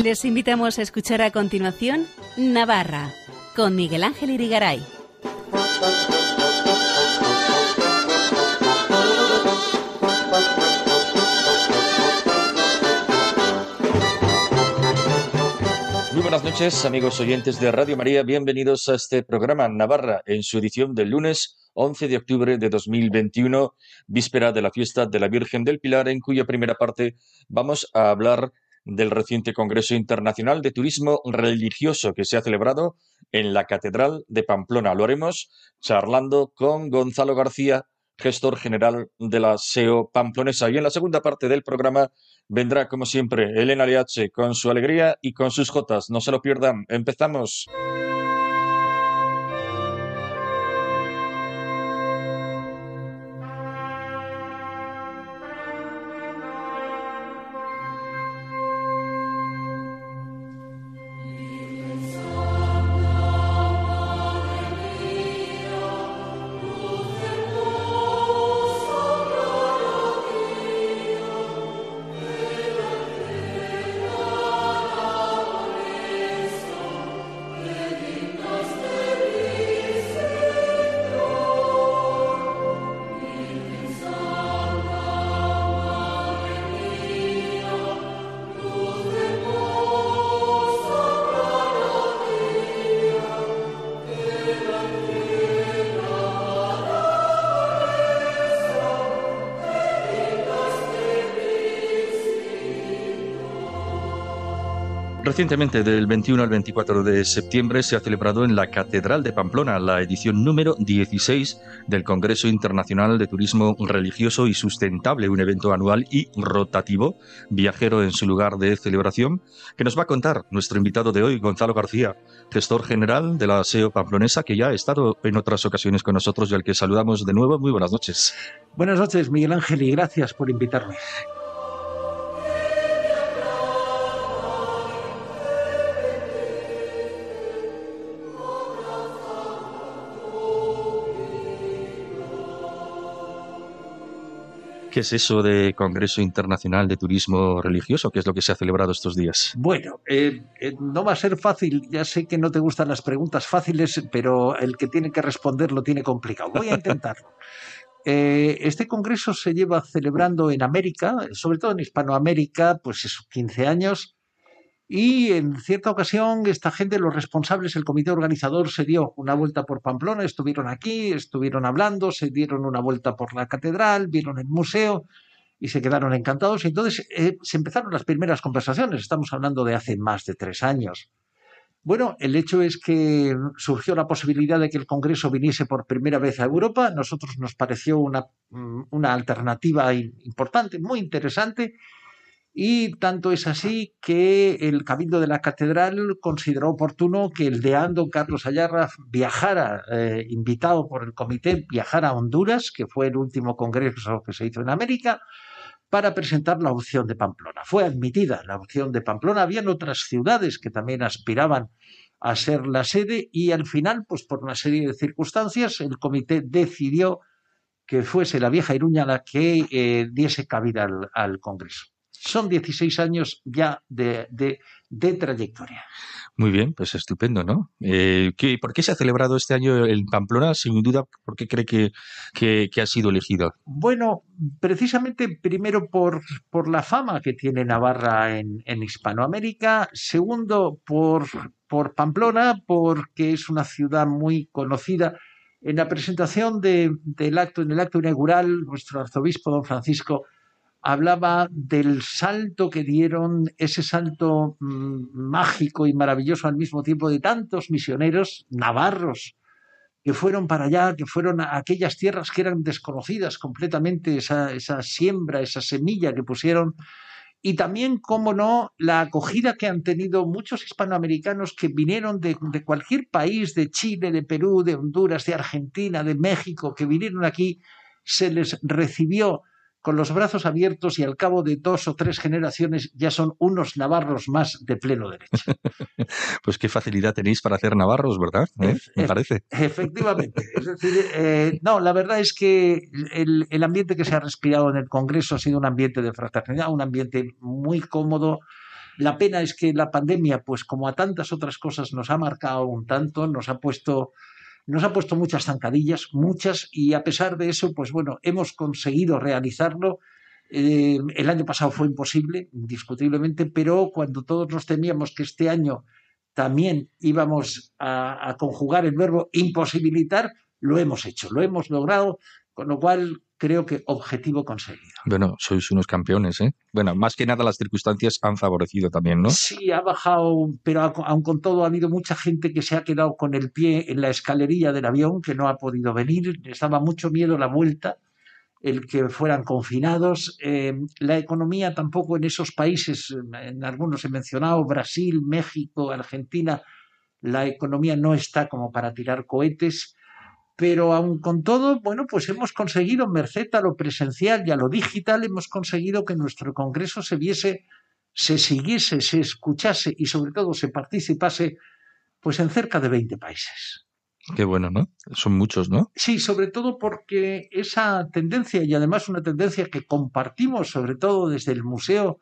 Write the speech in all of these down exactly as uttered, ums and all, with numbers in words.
Les invitamos a escuchar a continuación Navarra, con Miguel Ángel Irigaray. Muy buenas noches, amigos oyentes de Radio María. Bienvenidos a este programa Navarra en su edición del lunes once de octubre de dos mil veintiuno, víspera de la fiesta de la Virgen del Pilar, en cuya primera parte vamos a hablar del reciente Congreso Internacional de Turismo Religioso que se ha celebrado en la Catedral de Pamplona. Lo haremos charlando con Gonzalo García, gestor general de la S E O pamplonesa. Y en la segunda parte del programa vendrá, como siempre, Elena Leache con su alegría y con sus jotas. No se lo pierdan. Empezamos. Recientemente, del veintiuno al veinticuatro de septiembre, se ha celebrado en la Catedral de Pamplona la edición número dieciséis del Congreso Internacional de Turismo Religioso y Sustentable, un evento anual y rotativo, viajero en su lugar de celebración, que nos va a contar nuestro invitado de hoy, Gonzalo García, gestor general de la S E O pamplonesa, que ya ha estado en otras ocasiones con nosotros y al que saludamos de nuevo. Muy buenas noches. Buenas noches, Miguel Ángel, y gracias por invitarme. ¿Qué es eso de Congreso Internacional de Turismo Religioso? ¿Qué es lo que se ha celebrado estos días? Bueno, eh, eh, no va a ser fácil. Ya sé que no te gustan las preguntas fáciles, pero el que tiene que responder lo tiene complicado. Voy a intentarlo. eh, este congreso se lleva celebrando en América, sobre todo en Hispanoamérica, pues esos quince años. Y en cierta ocasión esta gente, los responsables, el comité organizador, se dio una vuelta por Pamplona, estuvieron aquí, estuvieron hablando, se dieron una vuelta por la catedral, vieron el museo y se quedaron encantados. Y entonces eh, se empezaron las primeras conversaciones, estamos hablando de hace más de tres años. Bueno, el hecho es que surgió la posibilidad de que el Congreso viniese por primera vez a Europa. A nosotros nos pareció una, una alternativa importante, muy interesante. Y tanto es así que el Cabildo de la Catedral consideró oportuno que el deán don Carlos Ayarra viajara, eh, invitado por el comité, viajara a Honduras, que fue el último congreso que se hizo en América, para presentar la opción de Pamplona. Fue admitida la opción de Pamplona. Habían otras ciudades que también aspiraban a ser la sede y al final, pues por una serie de circunstancias, el comité decidió que fuese la vieja Iruña la que eh, diese cabida al, al congreso. Son dieciséis años ya de, de, de trayectoria. Muy bien, pues estupendo, ¿no? Eh, ¿qué, ¿Por qué se ha celebrado este año en Pamplona? Sin duda, ¿por qué cree que, que, que ha sido elegido? Bueno, precisamente primero por, por la fama que tiene Navarra en, en Hispanoamérica. Segundo, por, por Pamplona, porque es una ciudad muy conocida. En la presentación de, del acto, en el acto inaugural, nuestro arzobispo don Francisco hablaba del salto que dieron, ese salto mmm, mágico y maravilloso al mismo tiempo de tantos misioneros navarros que fueron para allá, que fueron a aquellas tierras que eran desconocidas completamente, esa, esa siembra, esa semilla que pusieron. Y también, cómo no, la acogida que han tenido muchos hispanoamericanos que vinieron de, de cualquier país, de Chile, de Perú, de Honduras, de Argentina, de México, que vinieron aquí, se les recibió con los brazos abiertos y al cabo de dos o tres generaciones ya son unos navarros más de pleno derecho. Pues qué facilidad tenéis para hacer navarros, ¿verdad? ¿Eh? Me e- parece. Efectivamente. Es decir, eh, no, la verdad es que el, el ambiente que se ha respirado en el Congreso ha sido un ambiente de fraternidad, un ambiente muy cómodo, La pena es que la pandemia, pues como a tantas otras cosas, nos ha marcado un tanto, nos ha puesto, nos ha puesto muchas zancadillas, muchas, y a pesar de eso, pues bueno, hemos conseguido realizarlo. Eh, el año pasado fue imposible, indiscutiblemente, pero cuando todos nos temíamos que este año también íbamos a, a conjugar el verbo imposibilitar, lo hemos hecho, lo hemos logrado, con lo cual creo que objetivo conseguido. Bueno, sois unos campeones, ¿eh? Bueno, más que nada las circunstancias han favorecido también, ¿no? Sí, ha bajado, pero aun con todo ha habido mucha gente que se ha quedado con el pie en la escalerilla del avión, que no ha podido venir. Estaba mucho miedo la vuelta, el que fueran confinados. Eh, la economía tampoco en esos países, en algunos he mencionado, Brasil, México, Argentina, la economía no está como para tirar cohetes. Pero aun con todo, bueno, pues hemos conseguido, merced a lo presencial y a lo digital, hemos conseguido que nuestro congreso se viese, se siguiese, se escuchase y sobre todo se participase pues en cerca de veinte países. Qué bueno, ¿no? Son muchos, ¿no? Sí, sobre todo porque esa tendencia, y además una tendencia que compartimos sobre todo desde el museo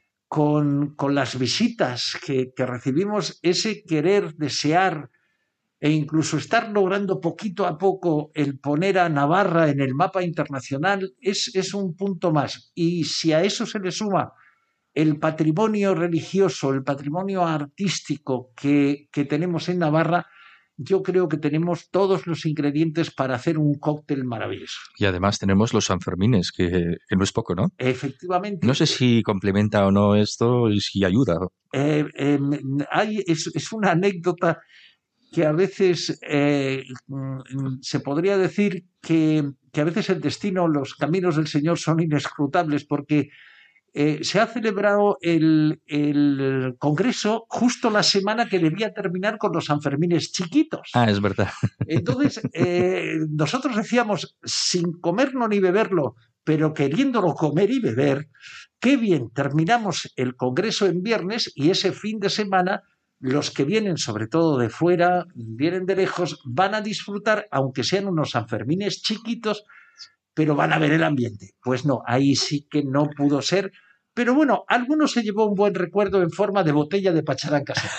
con, con las visitas que, que recibimos, ese querer, desear e incluso estar logrando poquito a poco el poner a Navarra en el mapa internacional es, es un punto más. Y si a eso se le suma el patrimonio religioso, el patrimonio artístico que, que tenemos en Navarra, yo creo que tenemos todos los ingredientes para hacer un cóctel maravilloso. Y además tenemos los Sanfermines, que, que no es poco, ¿no? Efectivamente. No sé si complementa o no esto y si ayuda. Eh, eh, hay, es, es una anécdota que a veces eh, se podría decir que, que a veces el destino, los caminos del Señor son inescrutables, porque eh, se ha celebrado el, el Congreso justo la semana que debía terminar con los Sanfermines chiquitos. Ah, es verdad. Entonces, eh, nosotros decíamos, sin comerlo ni beberlo, pero queriéndolo comer y beber, qué bien, terminamos el Congreso en viernes y ese fin de semana los que vienen, sobre todo de fuera, vienen de lejos, van a disfrutar, aunque sean unos Sanfermines chiquitos, pero van a ver el ambiente. Pues no, ahí sí que no pudo ser. Pero bueno, alguno se llevó un buen recuerdo en forma de botella de pacharán casera.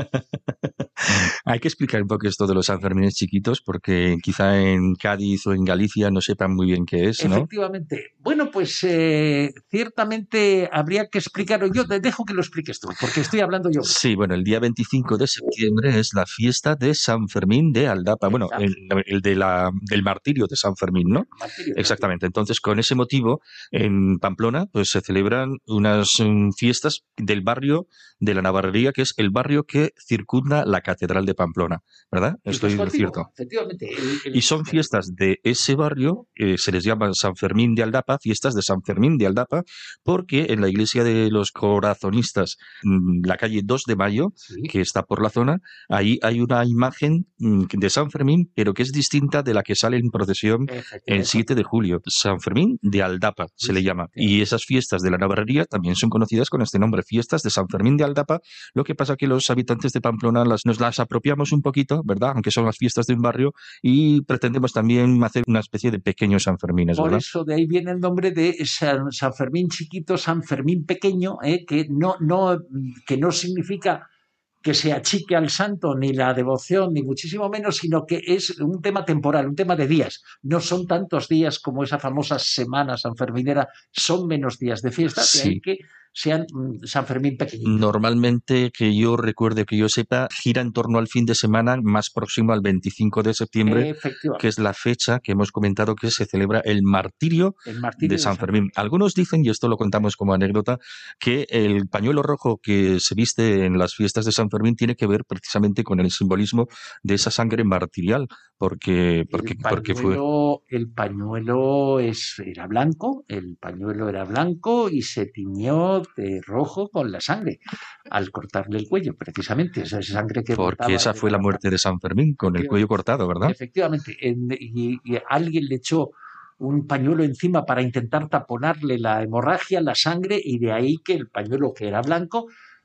Hay que explicar un poco esto de los Sanfermines chiquitos, porque quizá en Cádiz o en Galicia no sepan muy bien qué es, ¿no? Efectivamente. Bueno, pues eh, ciertamente habría que explicarlo. Yo te dejo que lo expliques tú, porque estoy hablando yo. Sí, bueno, el día veinticinco de septiembre es la fiesta de San Fermín de Aldapa. Bueno, el, el de la, del martirio de San Fermín, ¿no? Martirio. Exactamente. Entonces, con ese motivo, en Pamplona, pues se celebran unas um, fiestas del barrio de la Navarrería, que es el barrio que circunda la Catedral de Pamplona, ¿verdad? Estoy cierto. Efectivamente. El, el, y son fiestas de ese barrio, eh, se les llama San Fermín de Aldapa, fiestas de San Fermín de Aldapa, porque en la iglesia de los corazonistas, la calle dos de mayo, sí, que está por la zona, ahí hay una imagen de San Fermín, pero que es distinta de la que sale en procesión el siete de julio. San Fermín de Aldapa se sí, le llama. Sí. Y esas fiestas de la Navarrería también son conocidas con este nombre, fiestas de San Fermín de Aldapa. Lo que pasa que los habitantes de Pamplona las, nos las apropiamos un poquito, ¿verdad? Aunque son las fiestas de un barrio, y pretendemos también hacer una especie de pequeños Sanfermines, ¿verdad? Por eso de ahí viene el nombre de San, San Fermín chiquito, San Fermín pequeño, ¿eh? que, no, no, que no significa que se achique al santo, ni la devoción, ni muchísimo menos, sino que es un tema temporal, un tema de días. No son tantos días como esa famosa semana sanferminera, son menos días de fiesta, sí, de ahí que sean San Fermín pequeñitos. Normalmente, que yo recuerde, que yo sepa, gira en torno al fin de semana más próximo al veinticinco de septiembre, que es la fecha que hemos comentado que se celebra el martirio, el martirio de San Fermín. Fermín. Algunos dicen, y esto lo contamos como anécdota, que el pañuelo rojo que se viste en las fiestas de San Fermín tiene que ver precisamente con el simbolismo de esa sangre martirial, porque, porque, el pañuelo, porque fue... El pañuelo es, era blanco, el pañuelo era blanco y se tiñó de rojo con la sangre al cortarle el cuello, precisamente. Esa sangre que Porque esa fue la muerte de San Fermín, con el cuello cortado, ¿verdad? Efectivamente. Y, y alguien le echó un pañuelo encima para intentar taponarle la hemorragia, la sangre, y de ahí que el pañuelo, que era blanco,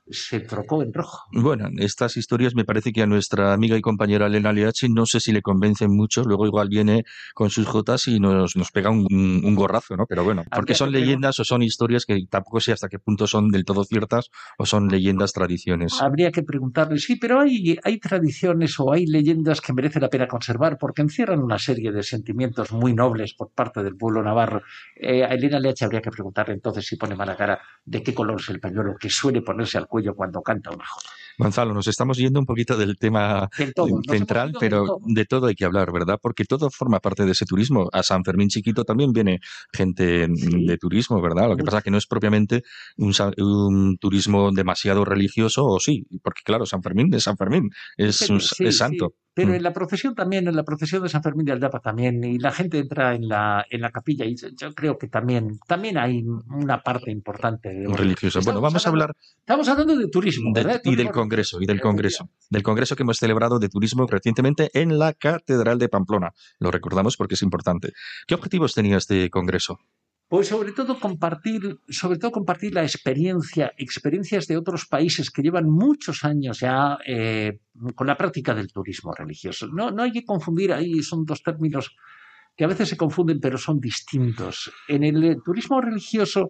se trocó en rojo. Bueno, estas historias me parece que a nuestra amiga y compañera Elena Leachi no sé si le convencen mucho, luego igual viene con sus jotas y nos, nos pega un, un gorrazo, ¿no? Pero bueno, porque son leyendas o son historias que tampoco sé hasta qué punto son del todo ciertas o son leyendas, tradiciones. Habría que preguntarle, sí, pero hay, hay tradiciones o hay leyendas que merece la pena conservar porque encierran una serie de sentimientos muy nobles por parte del pueblo navarro. Eh, a Elena Leachi habría que preguntarle entonces, si pone mala cara, de qué color es el pañuelo que suele ponerse al cuello cuando canta una jota. Gonzalo, nos estamos yendo un poquito del tema del todo, central, pero todo. de todo hay que hablar, ¿verdad? Porque todo forma parte de ese turismo. A San Fermín chiquito también viene gente sí. de turismo, ¿verdad? Lo que pasa es que no es propiamente un, un turismo demasiado religioso, o sí, porque claro, San Fermín es San Fermín, es, sí, un, sí, es santo. Sí. Pero en la procesión también, en la procesión de San Fermín de Aldapa también, y la gente entra en la, en la capilla y yo creo que también, también hay una parte importante de religiosa. Bueno, vamos hablando, a hablar... Estamos hablando de turismo, de, ¿verdad? Y del Congreso, y del Congreso. Del Congreso que hemos celebrado de turismo recientemente en la Catedral de Pamplona. Lo recordamos porque es importante. ¿Qué objetivos tenía este Congreso? Pues sobre todo compartir, sobre todo compartir la experiencia, experiencias de otros países que llevan muchos años ya eh, con la práctica del turismo religioso. No, no hay que confundir, ahí son dos términos que a veces se confunden, pero son distintos. En el turismo religioso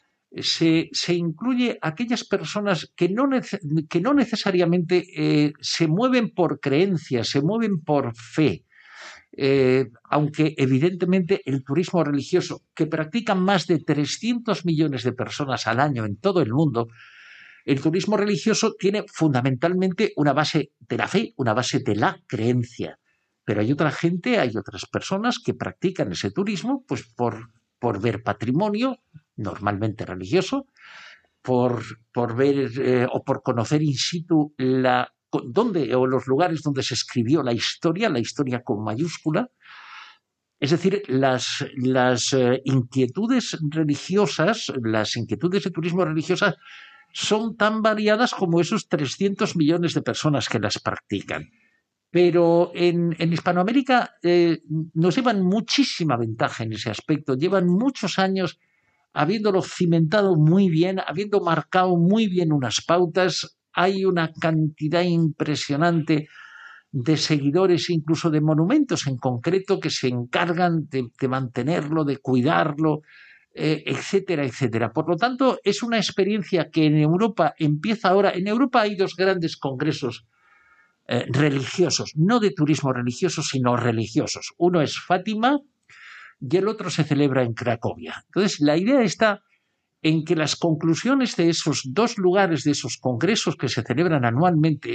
se, se incluye aquellas personas que no, que no necesariamente eh, se mueven por creencias, se mueven por fe. Eh, aunque evidentemente el turismo religioso, que practican más de trescientos millones de personas al año en todo el mundo, el turismo religioso tiene fundamentalmente una base de la fe, una base de la creencia. Pero hay otra gente, hay otras personas que practican ese turismo pues por, por ver patrimonio, normalmente religioso, por, por ver eh, o por conocer in situ la ¿Dónde, o los lugares donde se escribió la historia, la historia con mayúscula? Es decir, las, las eh, inquietudes religiosas, las inquietudes de turismo religiosas son tan variadas como esos trescientos millones de personas que las practican. Pero en, en Hispanoamérica eh, nos llevan muchísima ventaja en ese aspecto, llevan muchos años habiéndolo cimentado muy bien, habiendo marcado muy bien unas pautas. Hay una cantidad impresionante de seguidores, incluso de monumentos en concreto, que se encargan de, de mantenerlo, de cuidarlo, eh, etcétera, etcétera. Por lo tanto, es una experiencia que en Europa empieza ahora. En Europa hay dos grandes congresos eh, religiosos, no de turismo religioso, sino religiosos. Uno es Fátima y el otro se celebra en Cracovia. Entonces, la idea está en que las conclusiones de esos dos lugares, de esos congresos que se celebran anualmente,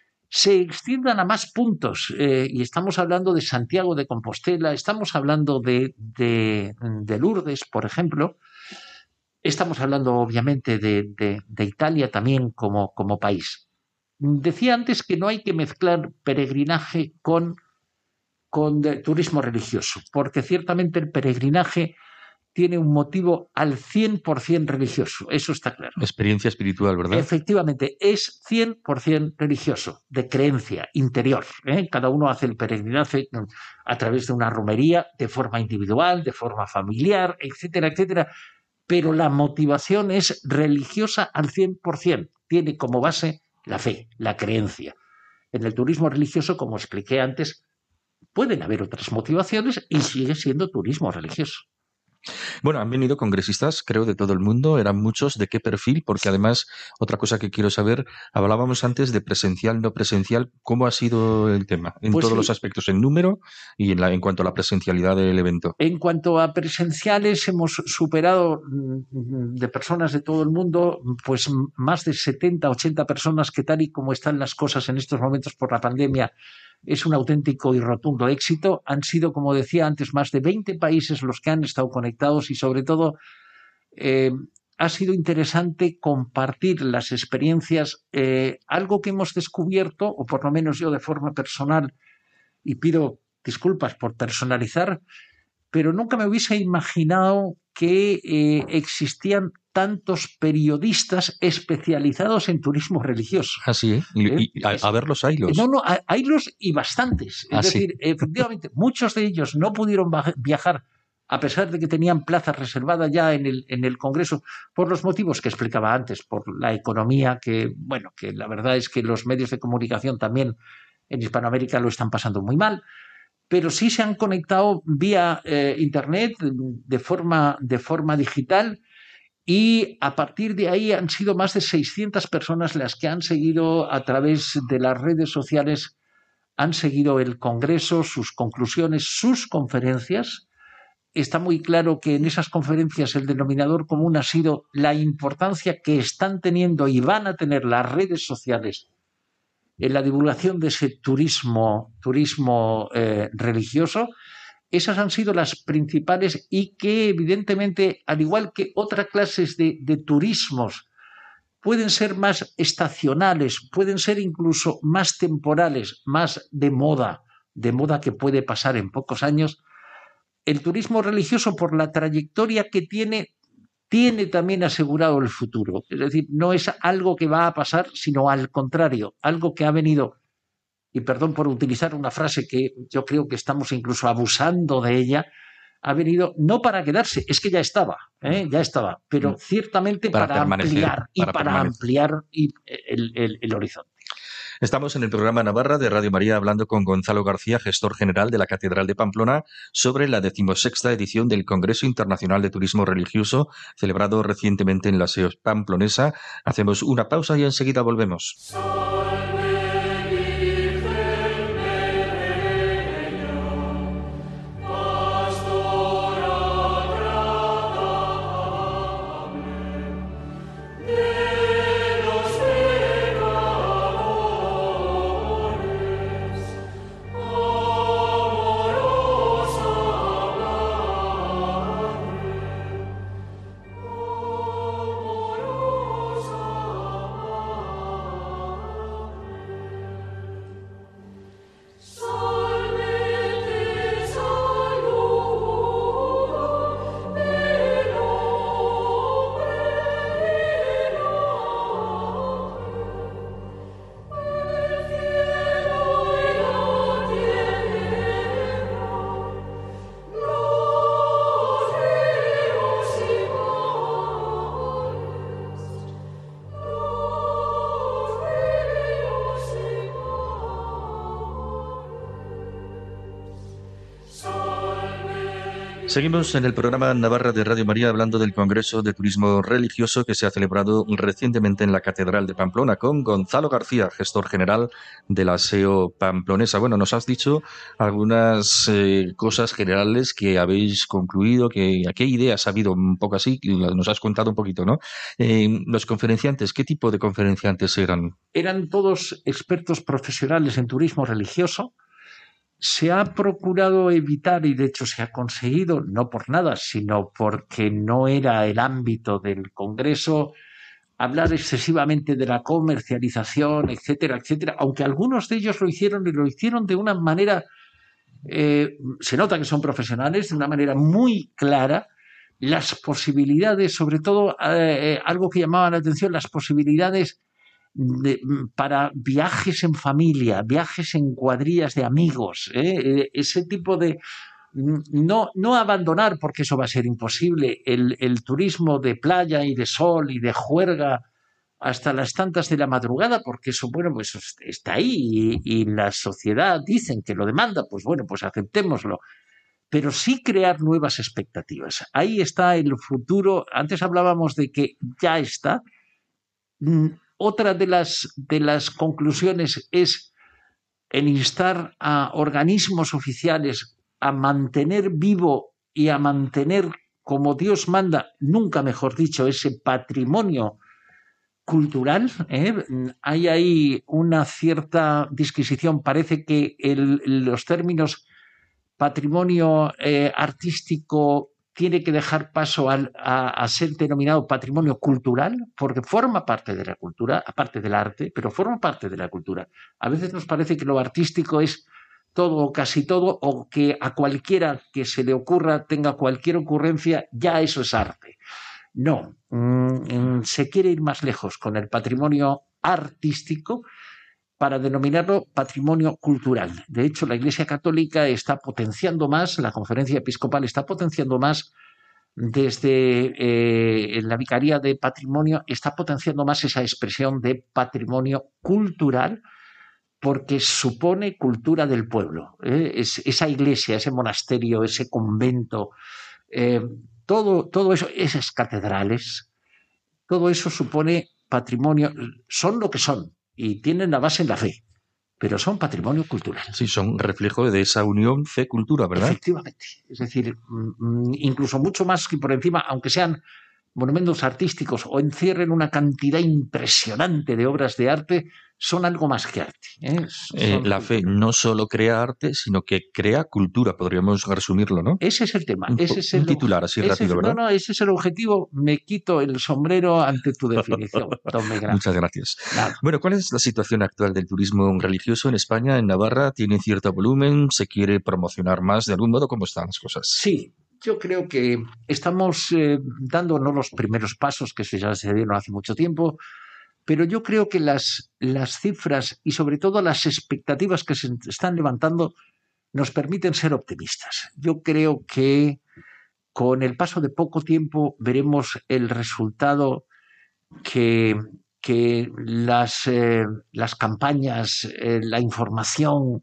se extiendan a más puntos. Eh, y estamos hablando de Santiago de Compostela, estamos hablando de, de, de Lourdes, por ejemplo, estamos hablando obviamente de, de, de Italia también como, como país. Decía antes que no hay que mezclar peregrinaje con, con turismo religioso, porque ciertamente el peregrinaje tiene un motivo al cien por ciento religioso, eso está claro. Experiencia espiritual, ¿verdad? Efectivamente, es cien por ciento religioso, de creencia interior. ¿eh? Cada uno hace el peregrinaje a través de una romería, de forma individual, de forma familiar, etcétera, etcétera. Pero la motivación es religiosa al cien por ciento, tiene como base la fe, la creencia. En el turismo religioso, como expliqué antes, pueden haber otras motivaciones y sigue siendo turismo religioso. Bueno, han venido congresistas, creo, de todo el mundo, eran muchos. ¿De qué perfil? Porque además, otra cosa que quiero saber, hablábamos antes de presencial, no presencial, ¿cómo ha sido el tema? En pues todos sí. los aspectos, en número y en, la, en cuanto a la presencialidad del evento. En cuanto a presenciales, hemos superado de personas de todo el mundo, pues más de setenta, ochenta personas que tal y como están las cosas en estos momentos por la pandemia, es un auténtico y rotundo éxito. Han sido, como decía antes, más de veinte países los que han estado conectados y sobre todo eh, ha sido interesante compartir las experiencias. Eh, algo que hemos descubierto, o por lo menos yo de forma personal, y pido disculpas por personalizar, pero nunca me hubiese imaginado que eh, existían tantos periodistas especializados en turismo religioso. Así, ¿eh? Y, ¿Eh? y a, a verlos haylos. No, no, haylos y bastantes. Es ¿Ah, decir, sí? efectivamente, muchos de ellos no pudieron viajar a pesar de que tenían plazas reservadas ya en el, en el Congreso, por los motivos que explicaba antes, por la economía, que, bueno, que la verdad es que los medios de comunicación también en Hispanoamérica lo están pasando muy mal, pero sí se han conectado vía eh, Internet de forma, de forma digital, y a partir de ahí han sido más de seiscientas personas las que han seguido a través de las redes sociales, han seguido el Congreso, sus conclusiones, sus conferencias. Está muy claro que en esas conferencias el denominador común ha sido la importancia que están teniendo y van a tener las redes sociales en la divulgación de ese turismo, turismo eh, religioso. Esas han sido las principales, y que evidentemente, al igual que otras clases de, de turismos, pueden ser más estacionales, pueden ser incluso más temporales, más de moda, de moda que puede pasar en pocos años. El turismo religioso, por la trayectoria que tiene, tiene también asegurado el futuro. Es decir, no es algo que va a pasar, sino al contrario, algo que ha venido, y perdón por utilizar una frase que yo creo que estamos incluso abusando de ella, ha venido no para quedarse, es que ya estaba, ¿eh? ya estaba, pero ciertamente para, para ampliar y para, para ampliar el, el, el horizonte. Estamos en el programa Navarra de Radio María hablando con Gonzalo García, gestor general de la Catedral de Pamplona, sobre la decimosexta edición del Congreso Internacional de Turismo Religioso, celebrado recientemente en la S E O pamplonesa. Hacemos una pausa y enseguida volvemos. Seguimos en el programa Navarra de Radio María hablando del Congreso de Turismo Religioso que se ha celebrado recientemente en la Catedral de Pamplona con Gonzalo García, gestor general de la S E O pamplonesa. Bueno, nos has dicho algunas eh, cosas generales que habéis concluido, que a qué ideas ha habido un poco así, nos has contado un poquito, ¿no? Eh, los conferenciantes, ¿qué tipo de conferenciantes eran? Eran todos expertos profesionales en turismo religioso. Se ha procurado evitar, y de hecho se ha conseguido, no por nada, sino porque no era el ámbito del Congreso, hablar excesivamente de la comercialización, etcétera, etcétera, aunque algunos de ellos lo hicieron y lo hicieron de una manera, eh, se nota que son profesionales, de una manera muy clara, las posibilidades, sobre todo eh, algo que llamaba la atención, las posibilidades De, para viajes en familia, viajes en cuadrillas de amigos, ¿eh? Ese tipo de... No, no abandonar, porque eso va a ser imposible, el, el turismo de playa y de sol y de juerga hasta las tantas de la madrugada, porque eso, bueno, pues está ahí y, y la sociedad dicen que lo demanda, pues bueno, pues aceptémoslo. Pero sí crear nuevas expectativas. Ahí está el futuro. Antes hablábamos de que ya está. Otra de las, de las conclusiones es el instar a organismos oficiales a mantener vivo y a mantener, como Dios manda, nunca mejor dicho, ese patrimonio cultural. ¿eh? Hay ahí una cierta disquisición. Parece que el, los términos patrimonio eh, artístico tiene que dejar paso a, a, a ser denominado patrimonio cultural, porque forma parte de la cultura, aparte del arte, pero forma parte de la cultura. A veces nos parece que lo artístico es todo o casi todo, o que a cualquiera que se le ocurra, tenga cualquier ocurrencia, ya eso es arte. No, mmm, se quiere ir más lejos con el patrimonio artístico, para denominarlo patrimonio cultural. De hecho, la Iglesia Católica está potenciando más, la Conferencia Episcopal está potenciando más, desde eh, la Vicaría de Patrimonio está potenciando más esa expresión de patrimonio cultural, porque supone cultura del pueblo. ¿eh? Es, esa iglesia, ese monasterio, ese convento, eh, todo, todo eso, esas catedrales, todo eso supone patrimonio, son lo que son y tienen la base en la fe, pero son patrimonio cultural. Sí, son reflejo de esa unión fe-cultura, ¿verdad? Efectivamente. Es decir, incluso mucho más que por encima, aunque sean monumentos artísticos o encierren una cantidad impresionante de obras de arte, son algo más que arte. ¿eh? Eh, la fe no solo crea arte, sino que crea cultura, podríamos resumirlo, ¿no? Ese es el tema. Un, ese es un el, titular así ese rápido, es, ¿verdad? No, no, ese es el objetivo. Me quito el sombrero ante tu definición, don Miguel. Muchas gracias. Nada. Bueno, ¿cuál es la situación actual del turismo religioso en España, en Navarra? ¿Tiene cierto volumen? ¿Se quiere promocionar más de algún modo? ¿Cómo están las cosas? Sí. Yo creo que estamos eh, dando no los primeros pasos que ya se dieron hace mucho tiempo, pero yo creo que las, las cifras y sobre todo las expectativas que se están levantando nos permiten ser optimistas. Yo creo que con el paso de poco tiempo veremos el resultado que, que las, eh, las campañas, eh, la información,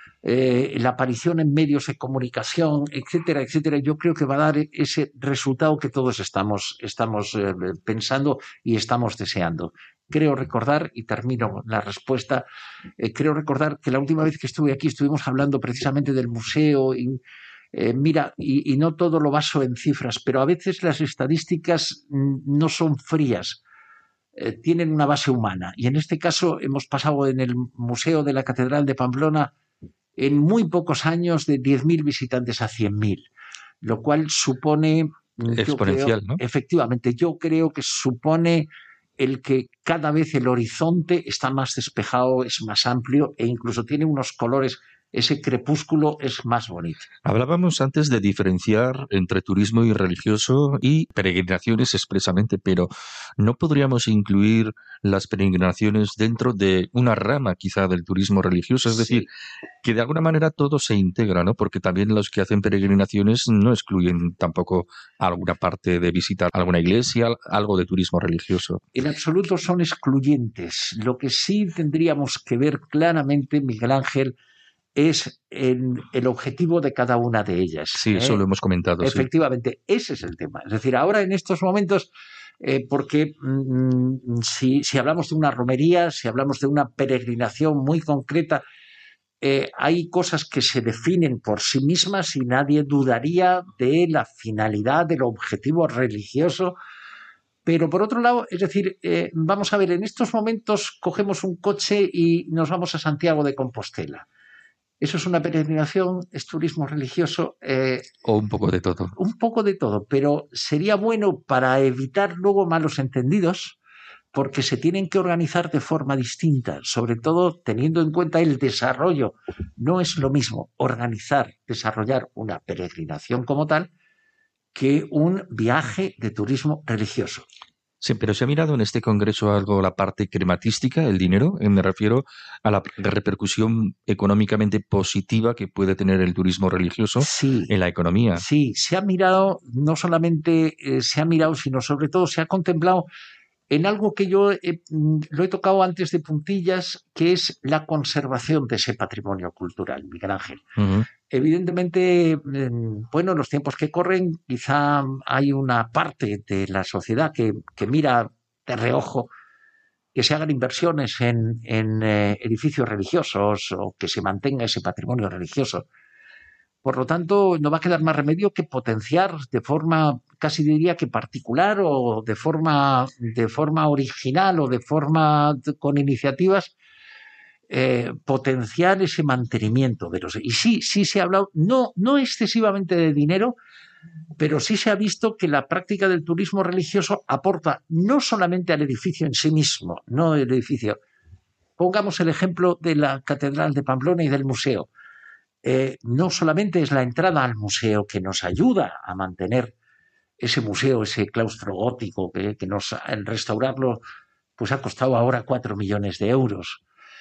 Eh, la aparición en medios de comunicación, etcétera, etcétera, yo creo que va a dar ese resultado que todos estamos, estamos eh, pensando y estamos deseando. Creo recordar, y termino la respuesta, eh, creo recordar que la última vez que estuve aquí estuvimos hablando precisamente del museo y, eh, mira, y, y no todo lo baso en cifras, pero a veces las estadísticas no son frías. Eh, tienen una base humana y en este caso hemos pasado en el Museo de la Catedral de Pamplona en muy pocos años de diez mil visitantes a cien mil, lo cual supone, exponencial, yo creo, ¿no? Efectivamente, yo creo que supone el que cada vez el horizonte está más despejado, es más amplio e incluso tiene unos colores, ese crepúsculo es más bonito. Hablábamos antes de diferenciar entre turismo y religioso y peregrinaciones expresamente, pero ¿no podríamos incluir las peregrinaciones dentro de una rama quizá del turismo religioso? Es Sí. decir, que de alguna manera todo se integra, ¿no? Porque también los que hacen peregrinaciones no excluyen tampoco alguna parte de visitar alguna iglesia, algo de turismo religioso. En absoluto son excluyentes. Lo que sí tendríamos que ver claramente, Miguel Ángel, es en el objetivo de cada una de ellas. Sí, eso ¿eh? lo hemos comentado. Efectivamente, sí. Ese es el tema. Es decir, ahora en estos momentos, eh, porque mmm, si, si hablamos de una romería, si hablamos de una peregrinación muy concreta, eh, hay cosas que se definen por sí mismas y nadie dudaría de la finalidad, del objetivo religioso. Pero por otro lado, es decir, eh, vamos a ver, en estos momentos cogemos un coche y nos vamos a Santiago de Compostela. Eso es una peregrinación, es turismo religioso. Eh, o un poco de todo. Un poco de todo, pero sería bueno para evitar luego malos entendidos, porque se tienen que organizar de forma distinta, sobre todo teniendo en cuenta el desarrollo. No es lo mismo organizar, desarrollar una peregrinación como tal, que un viaje de turismo religioso. Sí, pero ¿se ha mirado en este congreso algo la parte crematística, el dinero? Me refiero a la repercusión económicamente positiva que puede tener el turismo religioso sí, en la economía. Sí, se ha mirado, no solamente eh, se ha mirado, sino sobre todo se ha contemplado en algo que yo eh, lo he tocado antes de puntillas, que es la conservación de ese patrimonio cultural, Miguel Ángel. Uh-huh. Evidentemente, eh, bueno, en los tiempos que corren, quizá hay una parte de la sociedad que, que mira de reojo que se hagan inversiones en, en eh, edificios religiosos o que se mantenga ese patrimonio religioso. Por lo tanto, no va a quedar más remedio que potenciar de forma, casi diría que particular o de forma, de forma original o de forma con iniciativas, eh, potenciar ese mantenimiento de los. Y sí, sí se ha hablado, no, no excesivamente de dinero, pero sí se ha visto que la práctica del turismo religioso aporta no solamente al edificio en sí mismo, no el edificio. Pongamos el ejemplo de la Catedral de Pamplona y del museo. Eh, no solamente es la entrada al museo que nos ayuda a mantener ese museo, ese claustro gótico que, que nos, en restaurarlo, pues ha costado ahora cuatro millones de euros.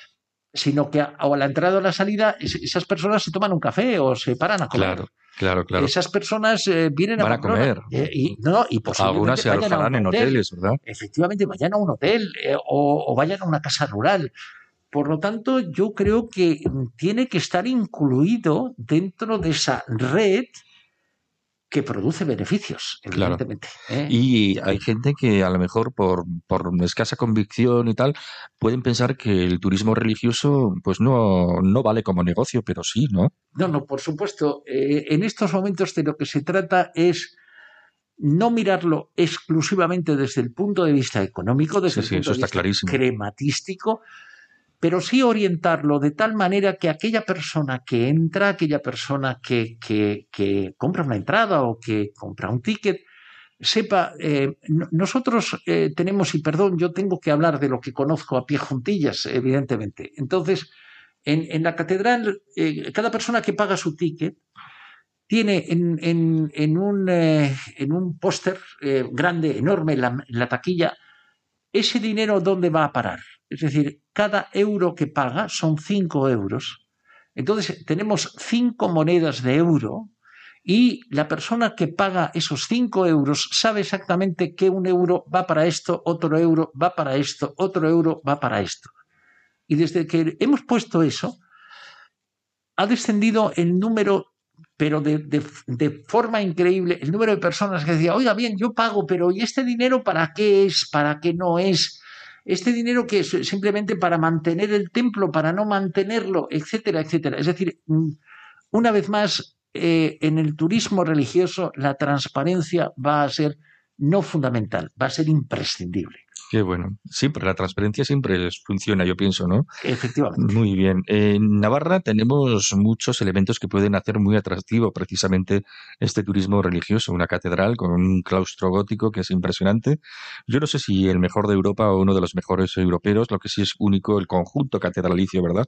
sino que a, o a la entrada o a la salida es, esas personas se toman un café o se paran a comer. Claro, claro, claro. Esas personas eh, vienen Van a a comer. Eh, y, no, y Algunas posiblemente se vayan a un alojarán en hotel. hoteles, ¿verdad? Efectivamente, vayan a un hotel eh, o, o vayan a una casa rural. Por lo tanto, yo creo que tiene que estar incluido dentro de esa red que produce beneficios, evidentemente. Claro. ¿eh? Y hay gente que a lo mejor por, por escasa convicción y tal, pueden pensar que el turismo religioso pues no, no vale como negocio, pero sí, ¿no? No, no, por supuesto. Eh, en estos momentos de lo que se trata es no mirarlo exclusivamente desde el punto de vista económico, desde Sí, el sí, punto eso de está vista clarísimo. crematístico, pero sí orientarlo de tal manera que aquella persona que entra, aquella persona que, que, que compra una entrada o que compra un ticket, sepa, eh, nosotros eh, tenemos, y perdón, yo tengo que hablar de lo que conozco a pie juntillas, evidentemente. Entonces, en, en la catedral, eh, cada persona que paga su ticket tiene en, en, en un, eh, en un póster eh, grande, enorme, en la, en la taquilla, ese dinero ¿dónde va a parar? Es decir, cada euro que paga son cinco euros. Entonces, tenemos cinco monedas de euro y la persona que paga esos cinco euros sabe exactamente que un euro va para esto, otro euro va para esto, otro euro va para esto. Y desde que hemos puesto eso, ha descendido el número, pero de, de, de forma increíble, el número de personas que decían, oiga, bien, yo pago, pero ¿y este dinero para qué es? ¿Para qué no es? Este dinero que es simplemente para mantener el templo, para no mantenerlo, etcétera, etcétera. Es decir, una vez más, eh, en el turismo religioso la transparencia va a ser no fundamental, va a ser imprescindible. Qué bueno. Siempre, la transparencia siempre funciona, yo pienso, ¿no? Efectivamente. Muy bien. En Navarra tenemos muchos elementos que pueden hacer muy atractivo precisamente este turismo religioso. Una catedral con un claustro gótico que es impresionante. Yo no sé si el mejor de Europa o uno de los mejores europeos, lo que sí es único el conjunto catedralicio, ¿verdad?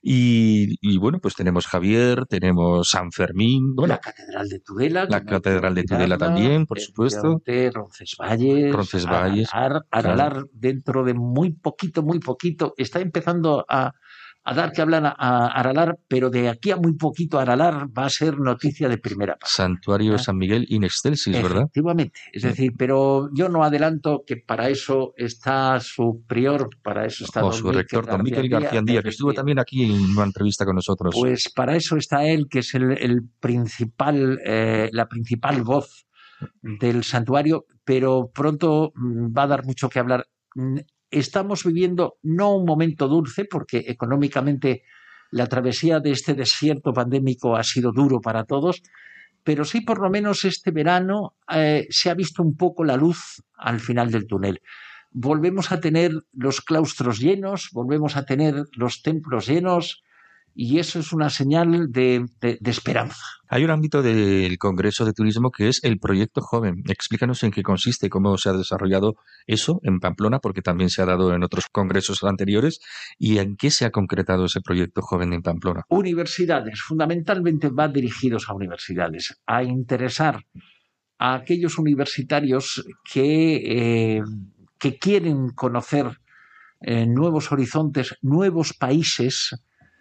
Y, y bueno, pues tenemos Javier, tenemos San Fermín, bueno, la Catedral de Tudela, la que no Catedral de Tudela también, por supuesto. Roncesvalles, Roncesvalles, Aralar, Aralar claro. dentro de muy poquito, muy poquito, está empezando a, a dar que hablar a, a Aralar, pero de aquí a muy poquito Aralar va a ser noticia de primera parte. Santuario ¿eh? San Miguel in excelsis, ¿verdad? Efectivamente, es decir, pero yo no adelanto que para eso está su prior, para eso está O don su rector, don Miquel García Andía, que estuvo también aquí en una entrevista con nosotros. Pues para eso está él, que es el, el principal, eh, la principal voz del santuario, pero pronto va a dar mucho que hablar. Estamos viviendo no un momento dulce, porque económicamente la travesía de este desierto pandémico ha sido duro para todos, pero sí por lo menos este verano eh, se ha visto un poco la luz al final del túnel. Volvemos a tener los claustros llenos, volvemos a tener los templos llenos, y eso es una señal de, de, de esperanza. Hay un ámbito del Congreso de Turismo que es el Proyecto Joven. Explícanos en qué consiste, cómo se ha desarrollado eso en Pamplona, porque también se ha dado en otros congresos anteriores, y en qué se ha concretado ese Proyecto Joven en Pamplona. Universidades, fundamentalmente va dirigidos a universidades, a interesar a aquellos universitarios que, eh, que quieren conocer eh, nuevos horizontes, nuevos países.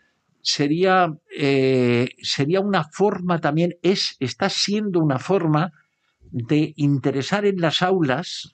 Sería, eh, sería una forma también, es, está siendo una forma de interesar en las aulas,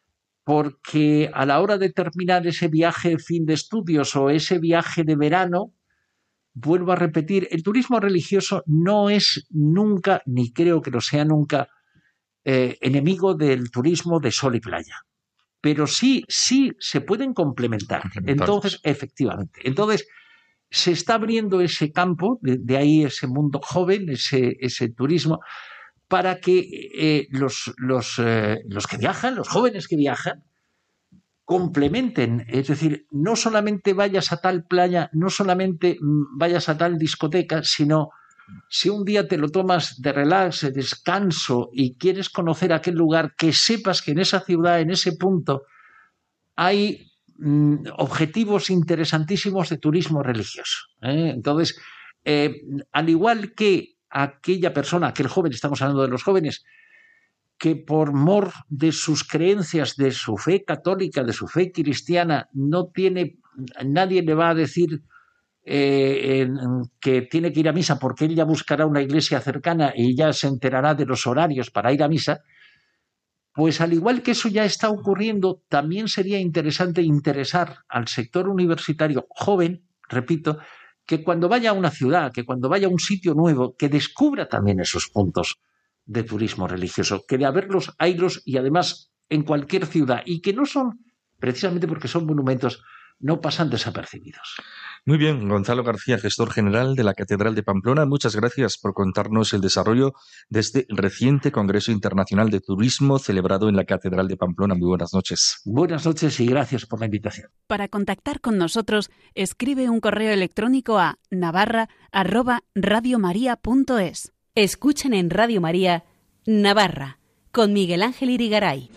porque a la hora de terminar ese viaje de fin de estudios o ese viaje de verano, vuelvo a repetir, el turismo religioso no es nunca, ni creo que lo sea nunca, eh, enemigo del turismo de sol y playa. Pero sí, sí se pueden complementar. Entonces, efectivamente. Entonces, se está abriendo ese campo, de, de ahí ese mundo joven, ese, ese turismo, para que eh, los, los, eh, los que viajan, los jóvenes que viajan, complementen. Es decir, no solamente vayas a tal playa, no solamente vayas a tal discoteca, sino si un día te lo tomas de relax, de descanso y quieres conocer aquel lugar, que sepas que en esa ciudad, en ese punto, hay objetivos interesantísimos de turismo religioso. ¿eh? Entonces, eh, al igual que aquella persona, aquel joven, estamos hablando de los jóvenes, que por mor de sus creencias, de su fe católica, de su fe cristiana, no tiene, nadie le va a decir eh, en, que tiene que ir a misa porque él ya buscará una iglesia cercana y ya se enterará de los horarios para ir a misa, pues al igual que eso ya está ocurriendo, también sería interesante interesar al sector universitario joven, repito, que cuando vaya a una ciudad, que cuando vaya a un sitio nuevo, que descubra también esos puntos de turismo religioso, que de haberlos, haylos y además en cualquier ciudad, y que no son, precisamente porque son monumentos, no pasan desapercibidos. Muy bien, Gonzalo García, gestor general de la Catedral de Pamplona, muchas gracias por contarnos el desarrollo de este reciente Congreso Internacional de Turismo celebrado en la Catedral de Pamplona. Muy buenas noches. Buenas noches y gracias por la invitación. Para contactar con nosotros, escribe un correo electrónico a navarra arroba radiomaria punto es. Escuchen en Radio María Navarra, con Miguel Ángel Irigaray.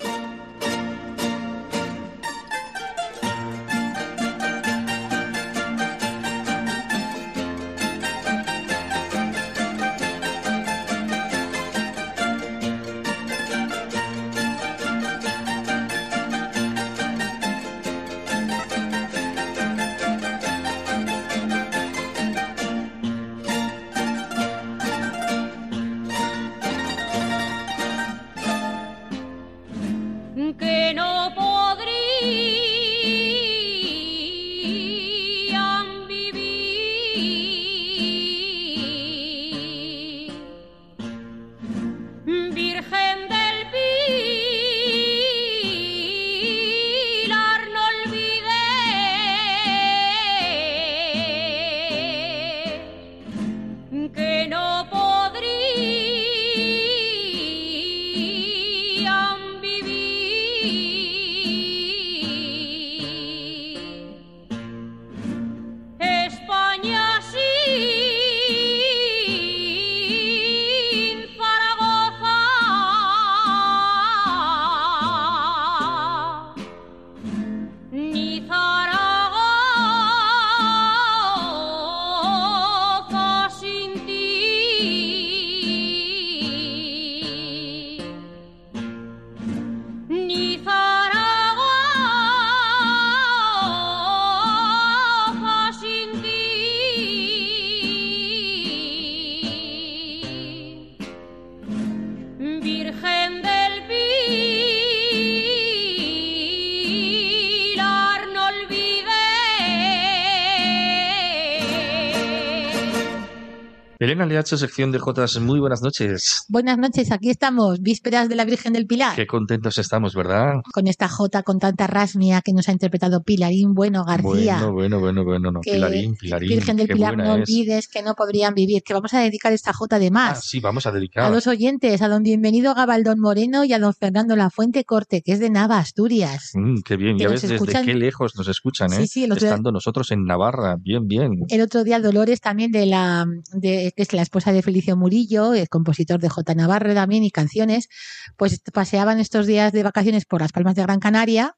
Elena L H, sección de Jotas, muy buenas noches. Buenas noches, aquí estamos, vísperas de la Virgen del Pilar. Qué contentos estamos, ¿verdad? Con esta jota con tanta rasmia que nos ha interpretado Pilarín Bueno García. Bueno, bueno, bueno, bueno, no. Pilarín, Pilarín. Virgen del qué Pilar, buena no es. olvides que no podrían vivir, que vamos a dedicar esta jota de más. Ah, sí, vamos a dedicar. A los oyentes, a don Bienvenido Gabaldón Moreno y a don Fernando Lafuente Corte, que es de Nava, Asturias. Mm, qué bien, Que ya nos ves desde escuchan- qué lejos nos escuchan, ¿eh? Sí, sí, el otro día- Estando nosotros en Navarra, bien, bien. El otro día Dolores también de la de, que es la esposa de Felicio Murillo, el compositor de J. Navarro también y canciones, pues paseaban estos días de vacaciones por las Palmas de Gran Canaria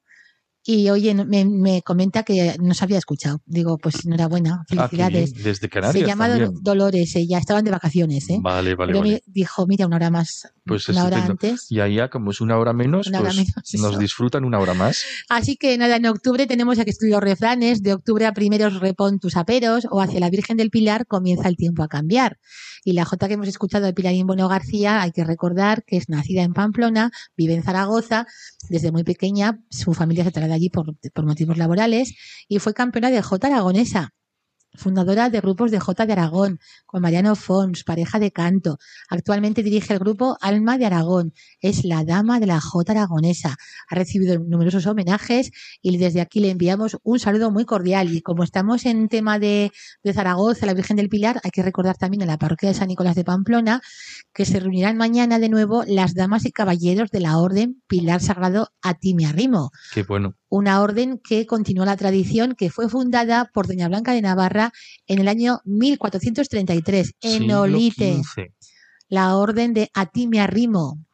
y oye, me, me comenta que no se había escuchado. Digo, pues enhorabuena, Ah, qué felicidades. bien. Desde Canarias Se llama también. Dolores, ella estaban de vacaciones, ¿eh? Vale, vale, Pero vale. me dijo, mira, una hora más, Pues una hora estupendo. antes. Y allá, como es una hora menos, Una hora pues menos, nos eso. disfrutan una hora más. Así que nada, en octubre tenemos aquí los refranes, de octubre a primeros repon tus aperos, o hacia la Virgen del Pilar comienza el tiempo a cambiar. Y la jota que hemos escuchado de Pilarín Bueno García, hay que recordar que es nacida en Pamplona, vive en Zaragoza, desde muy pequeña su familia se traslada allí por, por motivos laborales y fue campeona de jota aragonesa. Fundadora de grupos de Jota de Aragón, con Mariano Fons, pareja de canto. Actualmente dirige el grupo Alma de Aragón. Es la dama de la Jota aragonesa. Ha recibido numerosos homenajes y desde aquí le enviamos un saludo muy cordial. Y como estamos en tema de, de Zaragoza, la Virgen del Pilar, hay que recordar también a la parroquia de San Nicolás de Pamplona que se reunirán mañana de nuevo las damas y caballeros de la Orden Pilar Sagrado A Ti Me Arrimo. Qué bueno. Una orden que continúa la tradición que fue fundada por doña Blanca de Navarra en el año mil cuatrocientos treinta y tres en Siglo Olite. quince. La orden de A Ti Me Arrimo.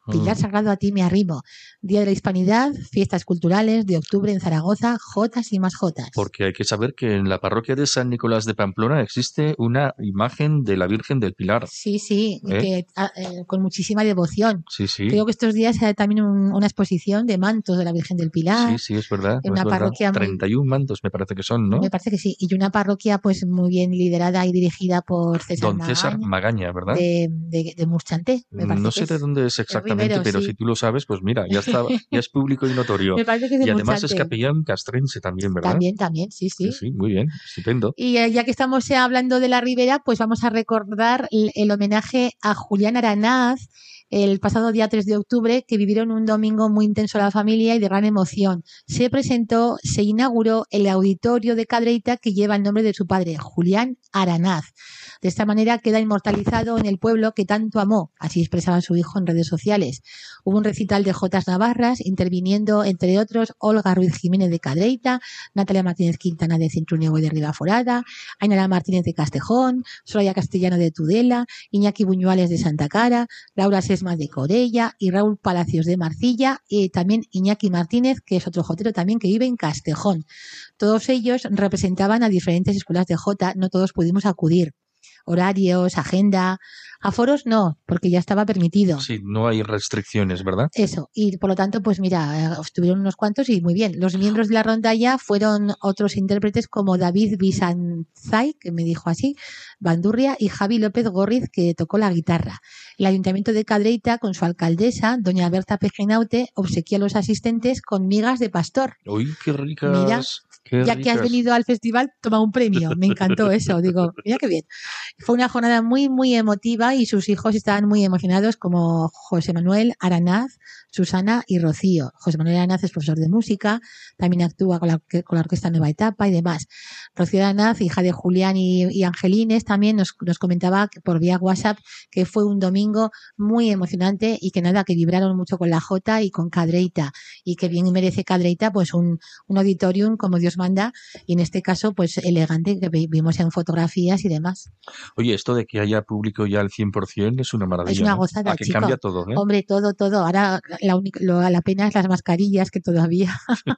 Pilar Mm. Sagrado, a ti me arrimo. Día de la Hispanidad, fiestas culturales de octubre en Zaragoza, jotas y más jotas. Porque hay que saber que en la parroquia de San Nicolás de Pamplona existe una imagen de la Virgen del Pilar. Sí, sí, y ¿Eh? que a- eh, con muchísima devoción. Sí, sí. Creo que estos días hay también un- una exposición de mantos de la Virgen del Pilar. Sí, sí, es verdad. En es una verdad. parroquia muy- treinta y un mantos me parece que son, ¿no? Me parece que sí. Y una parroquia pues muy bien liderada y dirigida por César Don César Magaña, Magaña, ¿verdad? de, de, de Murchanté, me parece No que sé es. de dónde es exactamente, Rivero, pero sí. si tú lo sabes, pues mira, ya está, ya es público y notorio. Me parece que es de Y además es Murchanté. capellán castrense también, ¿verdad? También, también, sí, Sí, sí. sí, muy bien, estupendo. Y eh, ya que estamos eh, hablando de la Ribera, pues vamos a recordar el, el homenaje a Julián Aranaz el pasado día tres de octubre, que vivieron un domingo muy intenso la familia y de gran emoción. Se presentó, se inauguró el auditorio de Cadreita que lleva el nombre de su padre, Julián Aranaz. De esta manera queda inmortalizado en el pueblo que tanto amó, así expresaba su hijo en redes sociales. Hubo un recital de jotas navarras, interviniendo, entre otros, Olga Ruiz Jiménez de Cadreita, Natalia Martínez Quintana de Cintruniego y de Ribaforada, Ainara Martínez de Castejón, Soraya Castellano de Tudela, Iñaki Buñuales de Santa Cara, Laura Sesma de Corella y Raúl Palacios de Marcilla, y también Iñaki Martínez, que es otro jotero también que vive en Castejón. Todos ellos representaban a diferentes escuelas de jota, no todos pudimos acudir. Horarios, agenda, aforos no, porque ya estaba permitido. Sí, no hay restricciones, ¿verdad? Eso, y por lo tanto, pues mira, estuvieron unos cuantos y muy bien. Los miembros de la rondalla fueron otros intérpretes como David Bizanzay, que me dijo así, Bandurria, y Javi López Gorriz, que tocó la guitarra. El Ayuntamiento de Cadreita, con su alcaldesa, doña Berta Pejenaute, obsequió a los asistentes con migas de pastor. Uy, qué ricas. Mira, qué ya que has ricas. venido al festival, toma un premio. Me encantó eso. Digo, mira qué bien. Fue una jornada muy, muy emotiva y sus hijos estaban muy emocionados, como José Manuel Aranaz, Susana y Rocío. José Manuel Aranaz es profesor de música, también actúa con la, con la Orquesta Nueva Etapa y demás. Rocío Aranaz, hija de Julián y, y Angelines, también nos, nos comentaba por vía WhatsApp que fue un domingo muy emocionante y que nada, que vibraron mucho con la Jota y con Cadreita, y que bien merece Cadreita pues un, un auditorium como Dios manda, y en este caso pues elegante, que vimos en fotografías y demás. Oye, esto de que haya público ya al cien por ciento es una maravilla. Es una ¿no? gozada, Ah, que chico. cambia todo, ¿eh? Hombre, todo, todo. Ahora la, única, lo, la pena es las mascarillas, que todavía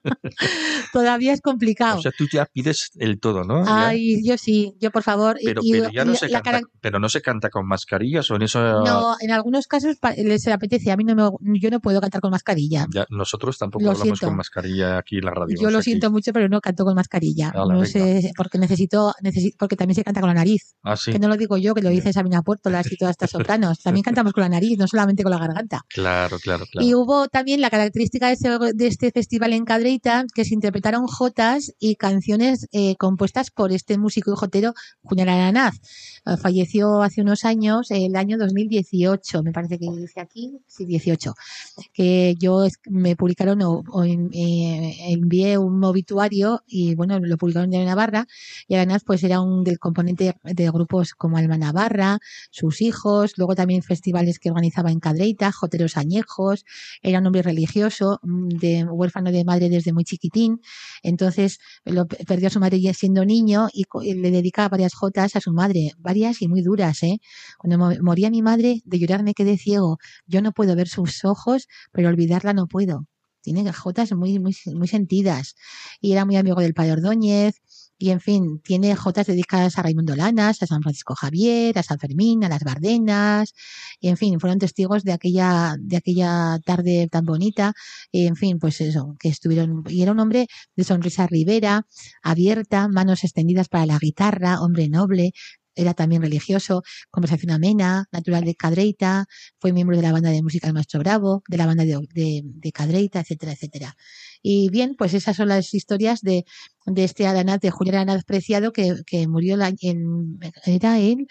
todavía es complicado. O sea, tú ya pides el todo, ¿no? Ay, ya. yo sí, yo por favor. Pero, y, pero ya y no la, se la canta, cara... pero no se canta con mascarillas o en eso. No, en algunos casos les apetece. A mí no me, yo no puedo cantar con mascarilla. Ya, nosotros tampoco lo hablamos siento. con mascarilla aquí en la radio. Yo o sea lo siento que... mucho, pero no canto con mascarilla. Ala, no venga. sé, porque necesito, necesito, porque también se canta con la nariz. Ah, sí. Que no lo digo yo, que lo dice Sabina Puertolas y todas estas sopranos. También cantamos con la nariz, no solamente con la garganta. Claro, claro, claro. Y hubo también la característica de este, de este festival en Cadreita, que se interpretaron jotas y canciones eh, compuestas por este músico y jotero Julián Aranaz. Eh, falleció hace unos años, el año dos mil dieciocho, me parece que dice aquí, sí, dieciocho, que yo me publicaron o, o eh, envié un obituario y bueno, lo publicaron de Navarra, y Aranaz pues era un del componente de grupos como Alma Navarra, sus hijos, luego también festivales que organizaba en Cadreita, joteros añejos, era un hombre religioso, de huérfano de madre desde muy chiquitín, entonces lo, perdió a su madre siendo niño y, y le dedicaba varias jotas a su madre, varias y muy duras, ¿eh? Cuando mo moría mi madre, de llorar me quedé ciego, yo no puedo ver sus ojos, pero olvidarla no puedo. Tiene jotas muy, muy, muy sentidas, y era muy amigo del padre Ordóñez. Y en fin, tiene jotas dedicadas a Raimundo Lanas, a San Francisco Javier, a San Fermín, a las Bardenas, y en fin, fueron testigos de aquella, de aquella tarde tan bonita, y en fin, pues eso, que estuvieron, y era un hombre de sonrisa ribera, abierta, manos extendidas para la guitarra, hombre noble, era también religioso, conversación amena, natural de Cadreita, fue miembro de la banda de música El Maestro Bravo, de la banda de, de, de Cadreita, etcétera, etcétera. Y bien, pues esas son las historias de, de este Aranaz, de Julián Aranaz Preciado, que, que murió la, en, era en,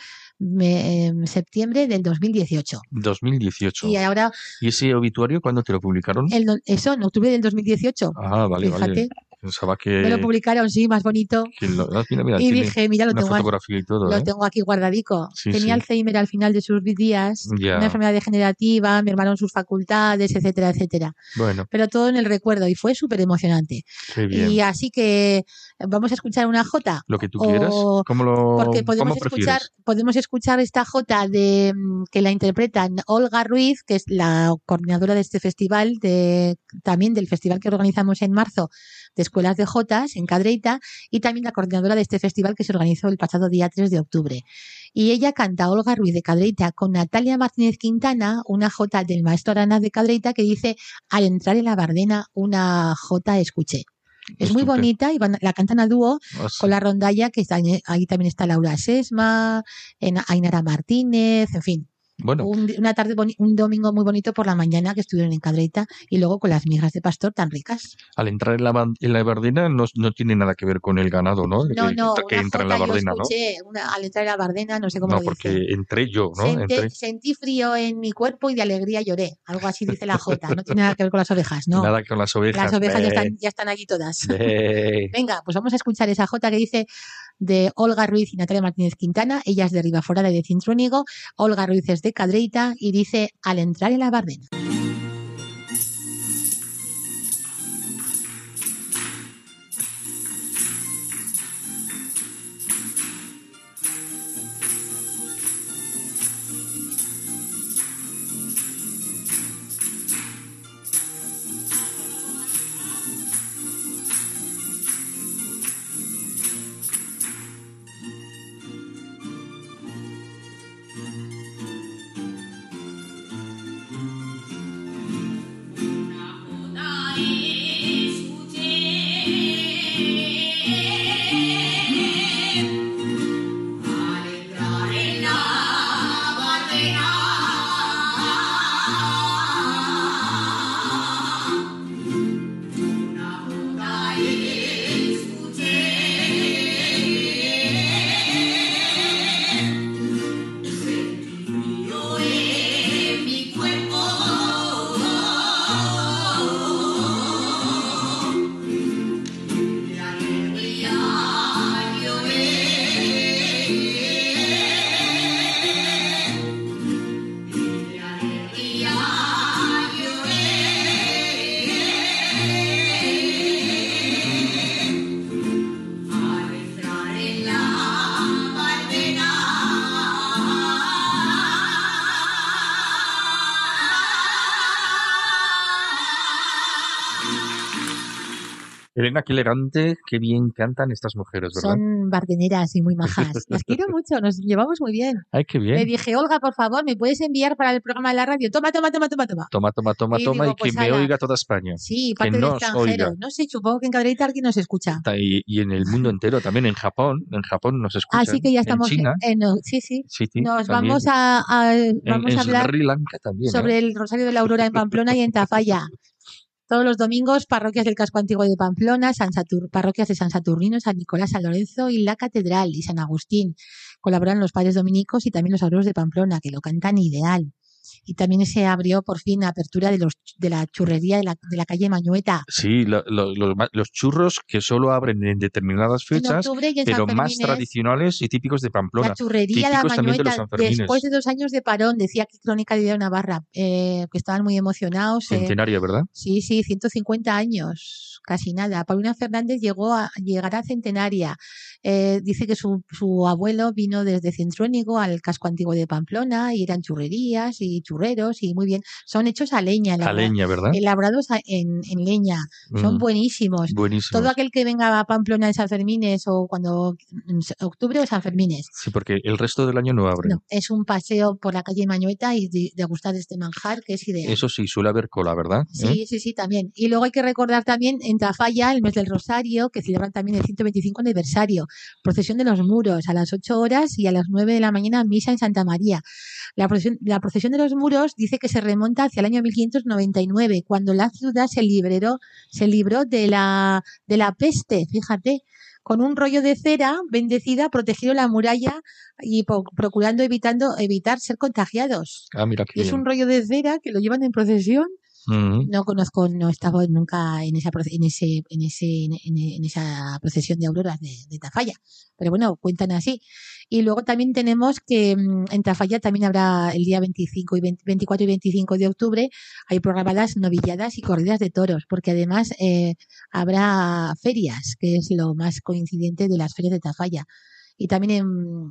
en septiembre del dos mil dieciocho. dos mil dieciocho. Y ahora... ¿Y ese obituario cuándo te lo publicaron? El, eso, en octubre del dos mil dieciocho. Ah, vale, Fíjate. vale. Pensaba que... Me lo publicaron, sí, más bonito. Lo... Ah, mira, mira, y dije, mira, lo, tengo, fotografía y todo, lo ¿eh? tengo aquí guardadico. Sí, Tenía sí. Alzheimer al final de sus días, ya. una enfermedad degenerativa, mermaron sus facultades, etcétera, etcétera. Bueno. Pero todo en el recuerdo y fue súper emocionante. Qué bien. Y así que vamos a escuchar una jota. Lo que tú quieras. ¿Cómo lo Porque podemos ¿cómo escuchar, prefieres? podemos escuchar esta jota de que la interpretan Olga Ruiz, que es la coordinadora de este festival, de, también del festival que organizamos en marzo de escuelas de jotas en Cadreita, y también la coordinadora de este festival que se organizó el pasado día tres de octubre. Y ella canta, Olga Ruiz de Cadreita, con Natalia Martínez Quintana, una jota del maestro Aranaz de Cadreita que dice, al entrar en la Bardena, una jota escuché. Es muy bonita y van, la cantan a dúo oh, sí. con la rondalla, que está, ahí también está Laura Sesma, en Ainara Martínez, en fin. Bueno. Un, una tarde, un domingo muy bonito por la mañana que estuvieron en Cadreita y luego con las migas de pastor tan ricas. Al entrar en la, en la Bardena no, no tiene nada que ver con el ganado, ¿no? No, que, no, que entra en la Bardena, yo escuché, ¿no? Una, al entrar en la Bardena, no sé cómo no, lo porque dice. entré yo, ¿no? Sentí, entré. sentí frío en mi cuerpo y de alegría lloré. Algo así dice la jota. No tiene nada que ver con las ovejas, ¿no? Nada con las ovejas. Las ovejas ya están, ya están allí todas. Venga, pues vamos a escuchar esa jota que dice de Olga Ruiz y Natalia Martínez Quintana. Ella es de Ribaforada y de Cintruénigo. Olga Ruiz es de Cadreita y dice, al entrar en la Bardena. Elena, qué elegante, qué bien cantan estas mujeres, ¿verdad? Son bardeneras y muy majas. Las quiero mucho, nos llevamos muy bien. Ay, qué bien. Le dije, Olga, por favor, ¿me puedes enviar para el programa de la radio? Toma, toma, toma, toma, toma. Toma, toma, toma, y toma digo, y que pues, me ala. oiga toda España. Sí, parte que del nos extranjero. oiga. No sé, supongo que en Cadreita alguien nos escucha. Y, y en el mundo entero, también en Japón, en Japón nos escuchan. Así que ya estamos en China. En, sí, sí. Sí, sí, Nos también. vamos a, a vamos en, a hablar en Sri Lanka también, sobre ¿eh? el Rosario de la Aurora en Pamplona y en Tafalla. Todos los domingos, parroquias del casco antiguo de Pamplona, San Satur, parroquias de San Saturnino, San Nicolás, San Lorenzo y la Catedral y San Agustín. Colaboran los padres dominicos y también los obreros de Pamplona, que lo cantan ideal. Y también se abrió por fin la apertura de los de la churrería de la, de la calle Mañueta. Sí, lo, lo, lo, los churros que solo abren en determinadas fechas, en y en pero más tradicionales y típicos de Pamplona. La churrería, típicos la también de los Mañueta, Sanfermines. Después de dos años de parón, decía aquí Crónica de Video Navarra, eh, que estaban muy emocionados. Centenaria, eh, ¿verdad? Sí, sí, ciento cincuenta años, casi nada. Paulina Fernández llegó a llegar a centenaria. Eh, dice que su, su abuelo vino desde Cintruénigo al casco antiguo de Pamplona y eran churrerías y churreros y muy bien. Son hechos a leña. A leña, ¿verdad? Elaborados en, en leña. Son mm, buenísimos. Buenísimos. Todo aquel que venga a Pamplona en San Fermines o cuando en octubre o San Fermines. Sí, porque el resto del año no abren. No, es un paseo por la calle Mañueta y de, degustar este manjar que es ideal. Eso sí, suele haber cola, ¿verdad? Sí, ¿Eh? sí, sí, también. Y luego hay que recordar también en Tafalla, el mes del Rosario, que celebran también el ciento veinticinco aniversario. Procesión de los muros a las ocho horas y a las nueve de la mañana misa en Santa María. La procesión, la procesión de los muros dice que se remonta hacia el año mil quinientos noventa y nueve, cuando la ciudad se libró, se libró de la, de la peste, fíjate. Con un rollo de cera bendecida protegieron la muralla y po- procurando evitando evitar ser contagiados. Ah, mira qué Y es bien. un rollo de cera que lo llevan en procesión Uh-huh. No conozco, no he estado nunca en esa en ese en ese en, en esa procesión de auroras de, de Tafalla, pero bueno, cuentan así. Y luego también tenemos que en Tafalla también habrá el día veinticinco y veinte, veinticuatro y veinticinco de octubre, hay programadas novilladas y corridas de toros, porque además eh, habrá ferias, que es lo más coincidente de las ferias de Tafalla. Y también en,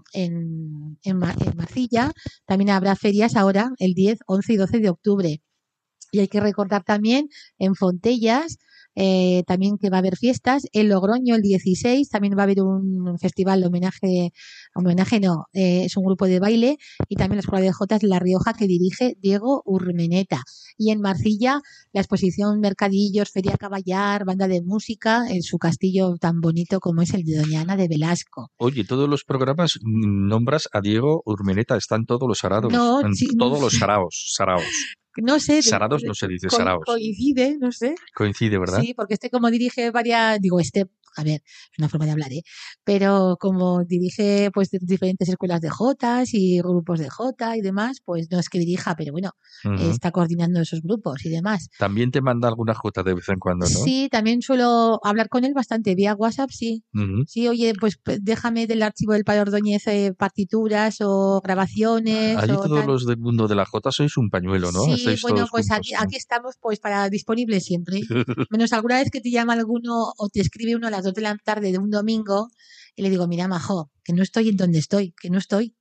en, en, en Marcilla también habrá ferias ahora el diez, once y doce de octubre. Y hay que recordar también en Fontellas eh, también que va a haber fiestas. En Logroño el dieciséis también va a haber un festival de homenaje, homenaje no, eh, es un grupo de baile, y también la Escuela de Jotas La Rioja que dirige Diego Urmeneta. Y en Marcilla la exposición Mercadillos, Feria Caballar, banda de música en su castillo tan bonito como es el de Doña Ana de Velasco. Oye, todos los programas nombras a Diego Urmeneta, están todos los saraos, No, sí, todos no. los saraos, saraos. No sé. Sarados no se dice, co- saraos. Coincide, no sé. Coincide, ¿verdad? Sí, porque este como dirige varias, digo, este, a ver, es una forma de hablar, ¿eh? Pero como dirige pues diferentes escuelas de jotas y grupos de jota y demás, pues no es que dirija, pero bueno, Uh-huh. está coordinando esos grupos y demás. También te manda alguna jota de vez en cuando, ¿no? Sí, también suelo hablar con él bastante vía WhatsApp, sí. Uh-huh. Sí, oye, pues p- déjame del archivo del Padre Ordóñez eh, partituras o grabaciones Allí o todos tal. los del mundo de la jota sois un pañuelo, ¿no? Sí, Estáis bueno, todos pues juntos, aquí, ¿no? aquí estamos pues para disponibles siempre. Menos alguna vez que te llama alguno o te escribe uno a las dos de la tarde de un domingo y le digo, mira, majo, que no estoy en donde estoy, que no estoy.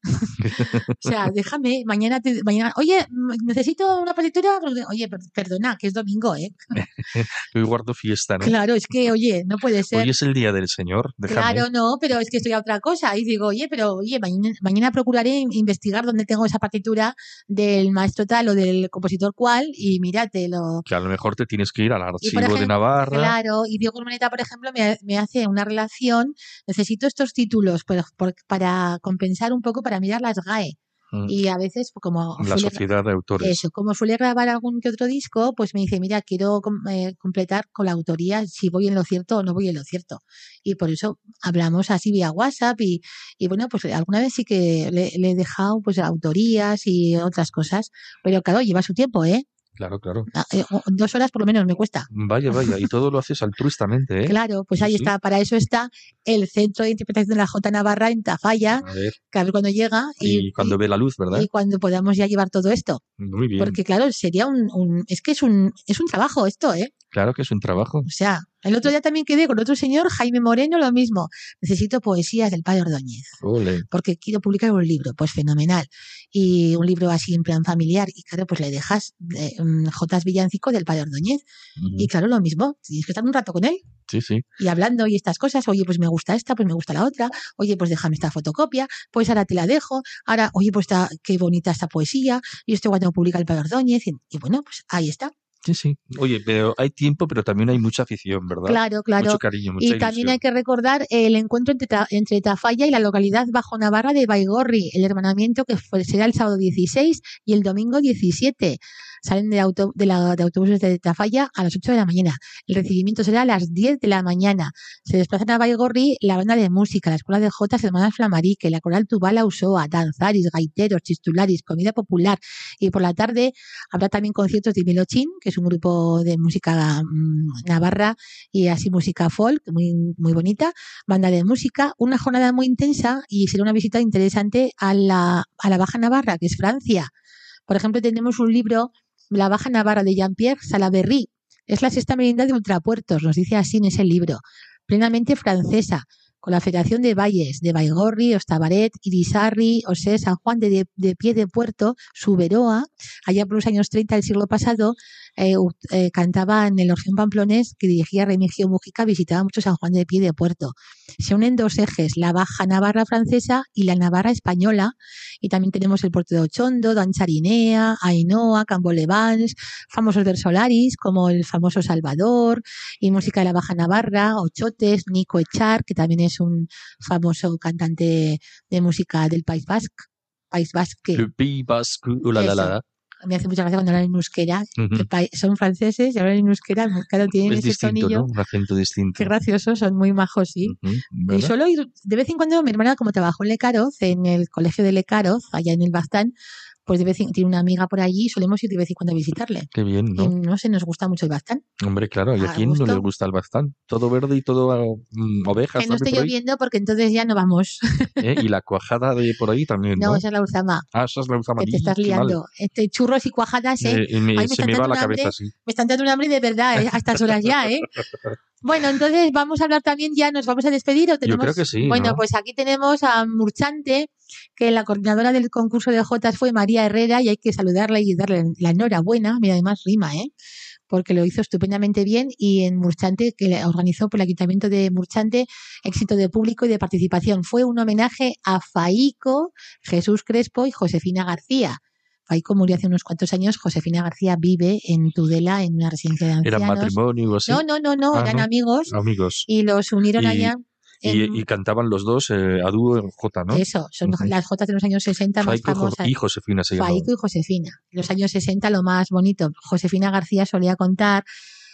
O sea, déjame, mañana, te, mañana, oye, mm, necesito una partitura. Oye, per- perdona, que es domingo, ¿eh? Hoy guardo fiesta, ¿no? Claro, es que, oye, no puede ser. Hoy es el día del Señor, déjame. Claro, no, pero es que estoy a otra cosa. Y digo, oye, pero oye, mañana, mañana procuraré investigar dónde tengo esa partitura del maestro tal o del compositor cual y míratelo. Que a lo mejor te tienes que ir al Y por archivo ejemplo, de Navarra. claro, y Diego Urmeneta, por ejemplo, me, me hace una relación, necesito estos títulos por- por- para compensar un poco, para mirar las G A E. Mm. Y a veces, como La suele, sociedad de autores. eso, como suele grabar algún que otro disco, pues me dice, mira, quiero com- eh, completar con la autoría si voy en lo cierto o no voy en lo cierto. Y por eso hablamos así vía WhatsApp y, y bueno, pues alguna vez sí que le, le he dejado pues autorías y otras cosas, pero claro, lleva su tiempo, ¿eh? Claro, claro. Ah, eh, o- Dos horas por lo menos me cuesta. Vaya, vaya, y todo lo haces altruistamente, ¿eh? Claro, pues Sí, ahí sí. está, para eso está el Centro de Interpretación de la Jota Navarra en Tafalla, A ver, que a ver cuando llega y, y cuando y- ve la luz, ¿verdad? y cuando podamos ya llevar todo esto. Muy bien. Porque claro, sería un, un es que es un es un trabajo esto, ¿eh? Claro que es un trabajo. O sea, el otro día también quedé con otro señor, Jaime Moreno, lo mismo. Necesito poesías del Padre Ordóñez, Ole. porque quiero publicar un libro, pues fenomenal. Y un libro así en plan familiar. Y claro, pues le dejas eh, um, Jotas Villancico del Padre Ordóñez. Ujú. Y claro, lo mismo, tienes que estar un rato con él Sí, sí. y hablando y estas cosas. Oye, pues me gusta esta, pues me gusta la otra. Oye, pues déjame esta fotocopia, pues ahora te la dejo. Ahora, oye, pues está, qué bonita esta poesía. Y esto cuando publica el Padre Ordóñez. Y, y bueno, pues ahí está. Sí, sí. Oye, pero hay tiempo, pero también hay mucha afición, ¿verdad? Claro, claro. Mucho cariño, mucha Y ilusión. también hay que recordar el encuentro entre, Ta- entre Tafalla y la localidad Bajo Navarra de Baigorri, el hermanamiento que fue- será el sábado dieciséis y el domingo diecisiete. Salen de, auto, de, la, de autobuses de Tafalla a las ocho de la mañana. El recibimiento será a las diez de la mañana. Se desplazan a Baigorri la banda de música, la escuela de jotas Hermanas Flamarique, la coral Tubala Usoa, danzaris, gaiteros, chistularis, comida popular. Y por la tarde habrá también conciertos de Milochín, que es un grupo de música mmm, navarra y así música folk, muy, muy bonita, banda de música, una jornada muy intensa y será una visita interesante a la, a la Baja Navarra, que es Francia. Por ejemplo, tenemos un libro, La Baja Navarra, de Jean-Pierre Salaberry. Es la sexta merienda de ultrapuertos, nos dice así en ese libro. Plenamente francesa, con la Federación de Valles de Baigorri, Ostabaret, Irisarri, Osé, San Juan de, de, de Pie de Puerto, Suberoa. Allá por los años treinta del siglo pasado, eh, eh, cantaba en el Orfeón Pamplonés que dirigía Remigio Mujica, visitaba mucho San Juan de Pie de Puerto. Se unen dos ejes, la Baja Navarra francesa y la Navarra española, y también tenemos el puerto de Ochondo, Dancharinea, Ainhoa, Cambolevans, famosos del Solaris como el famoso Salvador, y música de la Baja Navarra, Ochotes, Nico Echar, que también es un famoso cantante de música del País Vasco. País Basque. Le Pays Basque, uh, la, la, la, la. Me hace mucha gracia cuando hablan en euskera, Ujú. que pa- son franceses y hablan en euskera, claro, tienen Es ese distinto, tonillo. ¿no? Un acento distinto. Qué gracioso, son muy majos, sí. Ujú, Y ¿verdad? suelo ir, de vez en cuando, mi hermana, como trabajó en Lecaroz, en el colegio de Lecaroz, allá en el Bastán, pues de vez en, tiene una amiga por allí y solemos ir de vez en cuando a visitarle. Qué bien, ¿no? Y no sé, nos gusta mucho el Baztán. Hombre, claro, ¿y a, ¿A quién no gusto? le gusta el Baztán? Todo verde y todo mm, ovejas Que no también esté por ahí. lloviendo porque entonces ya no vamos. ¿Eh? Y la cuajada de por ahí también, ¿no? No, esa es la Urzama. Ah, esa es la Que Uzamarí, te estás qué mal. liando. Este, churros y cuajadas, ¿eh? Eh, me- Ay, me se están me va dando la un hambre. cabeza, sí. Me están dando un hambre de verdad, ¿eh? A estas horas ya, ¿eh? Bueno, entonces vamos a hablar también ya, ¿nos vamos a despedir o tenemos? Yo creo que sí, Bueno, ¿no? pues aquí tenemos a Murchante, que la coordinadora del concurso de Jotas fue María Herrera y hay que saludarla y darle la enhorabuena. Mira, además rima, ¿eh? Porque lo hizo estupendamente bien y en Murchante, que le organizó por el Ayuntamiento de Murchante, éxito de público y de participación. Fue un homenaje a Faico, Jesús Crespo y Josefina García. Faico murió hace unos cuantos años, Josefina García vive en Tudela, en una residencia de ancianos. ¿Era matrimonio o así? No, no, no, no, Ah, eran ¿no? amigos Amigos. y los unieron Y- allá. Y, En, y cantaban los dos eh, a dúo en Jota, ¿no? Eso, son Ujú. las jotas de los años sesenta más Faico y Jo- famosas. y Josefina se llamaban. Faico y Josefina. En los años sesenta lo más bonito. Josefina García solía contar,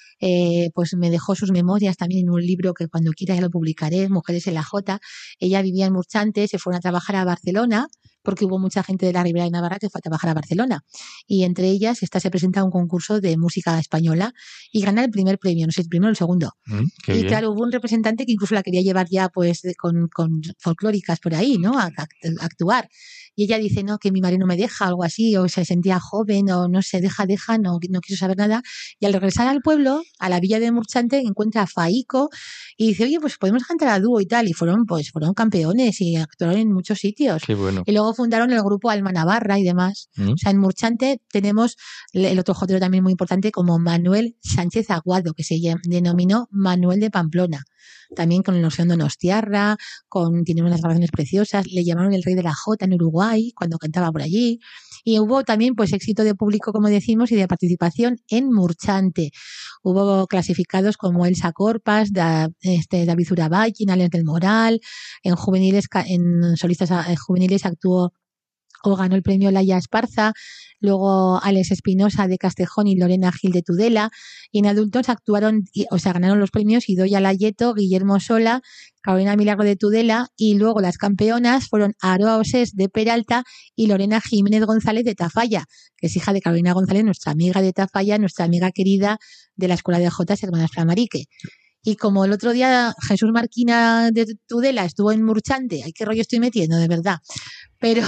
eh, pues me dejó sus memorias también en un libro que cuando quiera ya lo publicaré, Mujeres en la Jota. Ella vivía en Murchante, se fueron a trabajar a Barcelona porque hubo mucha gente de la Ribera de Navarra que fue a trabajar a Barcelona. Y entre ellas, esta se presenta a un concurso de música española y gana el primer premio, no sé, el primero o el segundo. Mm, qué Y bien. claro, hubo un representante que incluso la quería llevar ya pues de- con, con folclóricas por ahí, ¿no? A, a- a actuar. Y ella dice, no, que mi marido no me deja, algo así, o se sentía joven, o no sé, deja, deja, no, no quiso saber nada. Y al regresar al pueblo, a la villa de Murchante, encuentra a Faico y dice, oye, pues podemos cantar a dúo y tal. Y fueron, pues, fueron campeones y actuaron en muchos sitios. Qué bueno. Y luego fundaron el grupo Alma Navarra y demás. Mm. O sea, en Murchante tenemos el otro jotero también muy importante como Manuel Sánchez Aguado, que se llam- denominó Manuel de Pamplona. También con el noción Donostiarra, con, tiene unas grabaciones preciosas. Le llamaron el rey de la jota en Uruguay cuando cantaba por allí. Y hubo también pues éxito de público, como decimos, y de participación en Murchante. Hubo clasificados como Elsa Corpas, da, este, David Urabay, Ales del Moral. En juveniles, ca- en solistas eh, juveniles actuó o ganó el premio Laia Esparza, luego Alex Espinosa de Castejón y Lorena Gil de Tudela, y en adultos actuaron, y- o sea, ganaron los premios Idoia Layeto, Guillermo Sola, Carolina Milagro de Tudela, y luego las campeonas fueron Aroa Osés de Peralta y Lorena Jiménez González de Tafalla, que es hija de Carolina González, nuestra amiga de Tafalla, nuestra amiga querida de la Escuela de Jotas Hermanas Flamarique. Y como el otro día Jesús Marquina de Tudela estuvo en Murchante, ay, qué rollo estoy metiendo, de verdad. Pero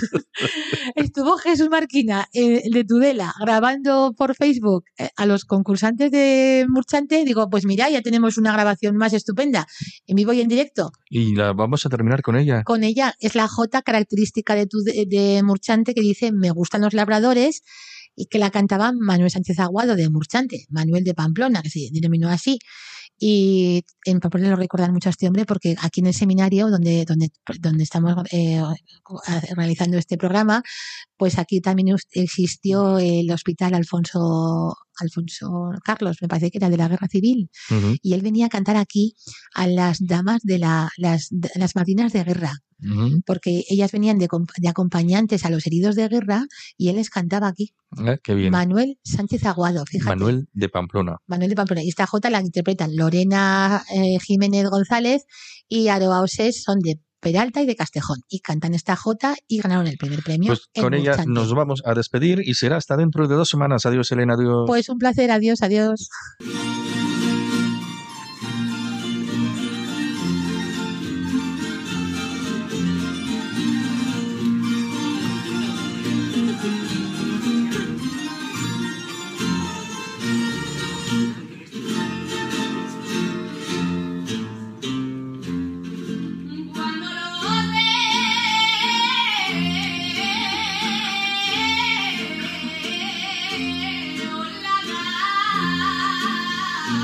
estuvo Jesús Marquina eh, de Tudela grabando por Facebook eh, a los concursantes de Murchante. Digo, pues mira, ya tenemos una grabación más estupenda, en vivo y en directo. Y la vamos a terminar con ella. Con ella es la jota característica de, Tude- de Murchante que dice, me gustan los labradores, y que la cantaba Manuel Sánchez Aguado de Murchante, Manuel de Pamplona, que se denominó así. Y en Pamplona lo recuerdan mucho a este hombre porque aquí en el seminario donde, donde, donde estamos eh, realizando este programa, pues aquí también existió el hospital Alfonso, Alfonso Carlos, me parece que era de la Guerra Civil, Ujú, y él venía a cantar aquí a las damas de la, las, de- las marinas de guerra, ujú. porque ellas venían de, comp- de acompañantes a los heridos de guerra y él les cantaba aquí. Eh, qué bien. Manuel Sánchez Aguado, fíjate. Manuel de Pamplona. Manuel de Pamplona. Y esta jota la interpretan Lorena eh, Jiménez González y Aroa Osés, son de Peralta y de Castejón. Y cantan esta jota y ganaron el primer premio. Pues en con ella Murchante. nos vamos a despedir y será hasta dentro de dos semanas. Adiós, Elena. Adiós. Pues un placer, adiós, adiós. Cuando lo veo la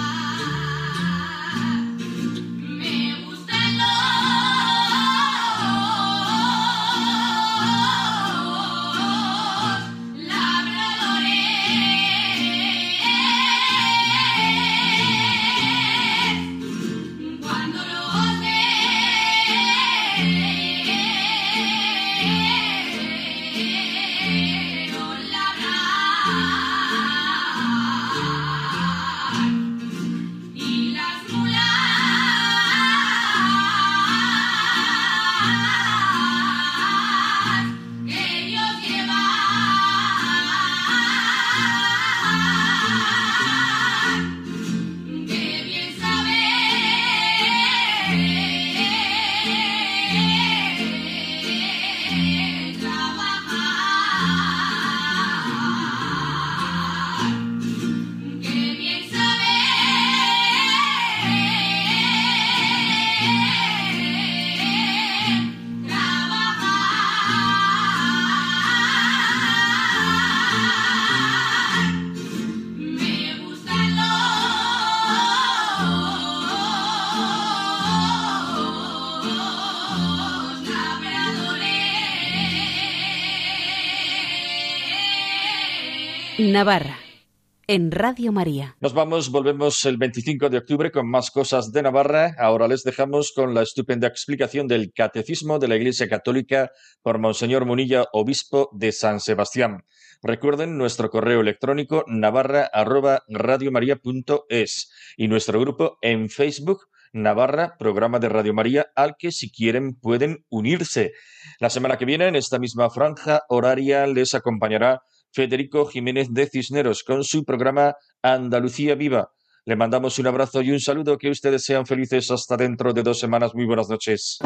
Navarra, en Radio María. Nos vamos, volvemos el veinticinco de octubre con más cosas de Navarra. Ahora les dejamos con la estupenda explicación del Catecismo de la Iglesia Católica por Monseñor Munilla, obispo de San Sebastián. Recuerden nuestro correo electrónico navarra arroba radiomaria punto es y nuestro grupo en Facebook, Navarra, programa de Radio María, al que si quieren pueden unirse. La semana que viene, en esta misma franja horaria, les acompañará Federico Jiménez de Cisneros con su programa Andalucía Viva. Le mandamos un abrazo y un saludo, que ustedes sean felices hasta dentro de dos semanas. Muy buenas noches.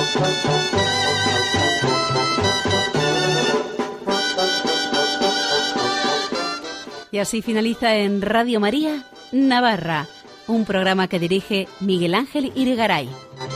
Y así finaliza en Radio María, Navarra, un programa que dirige Miguel Ángel Irigaray.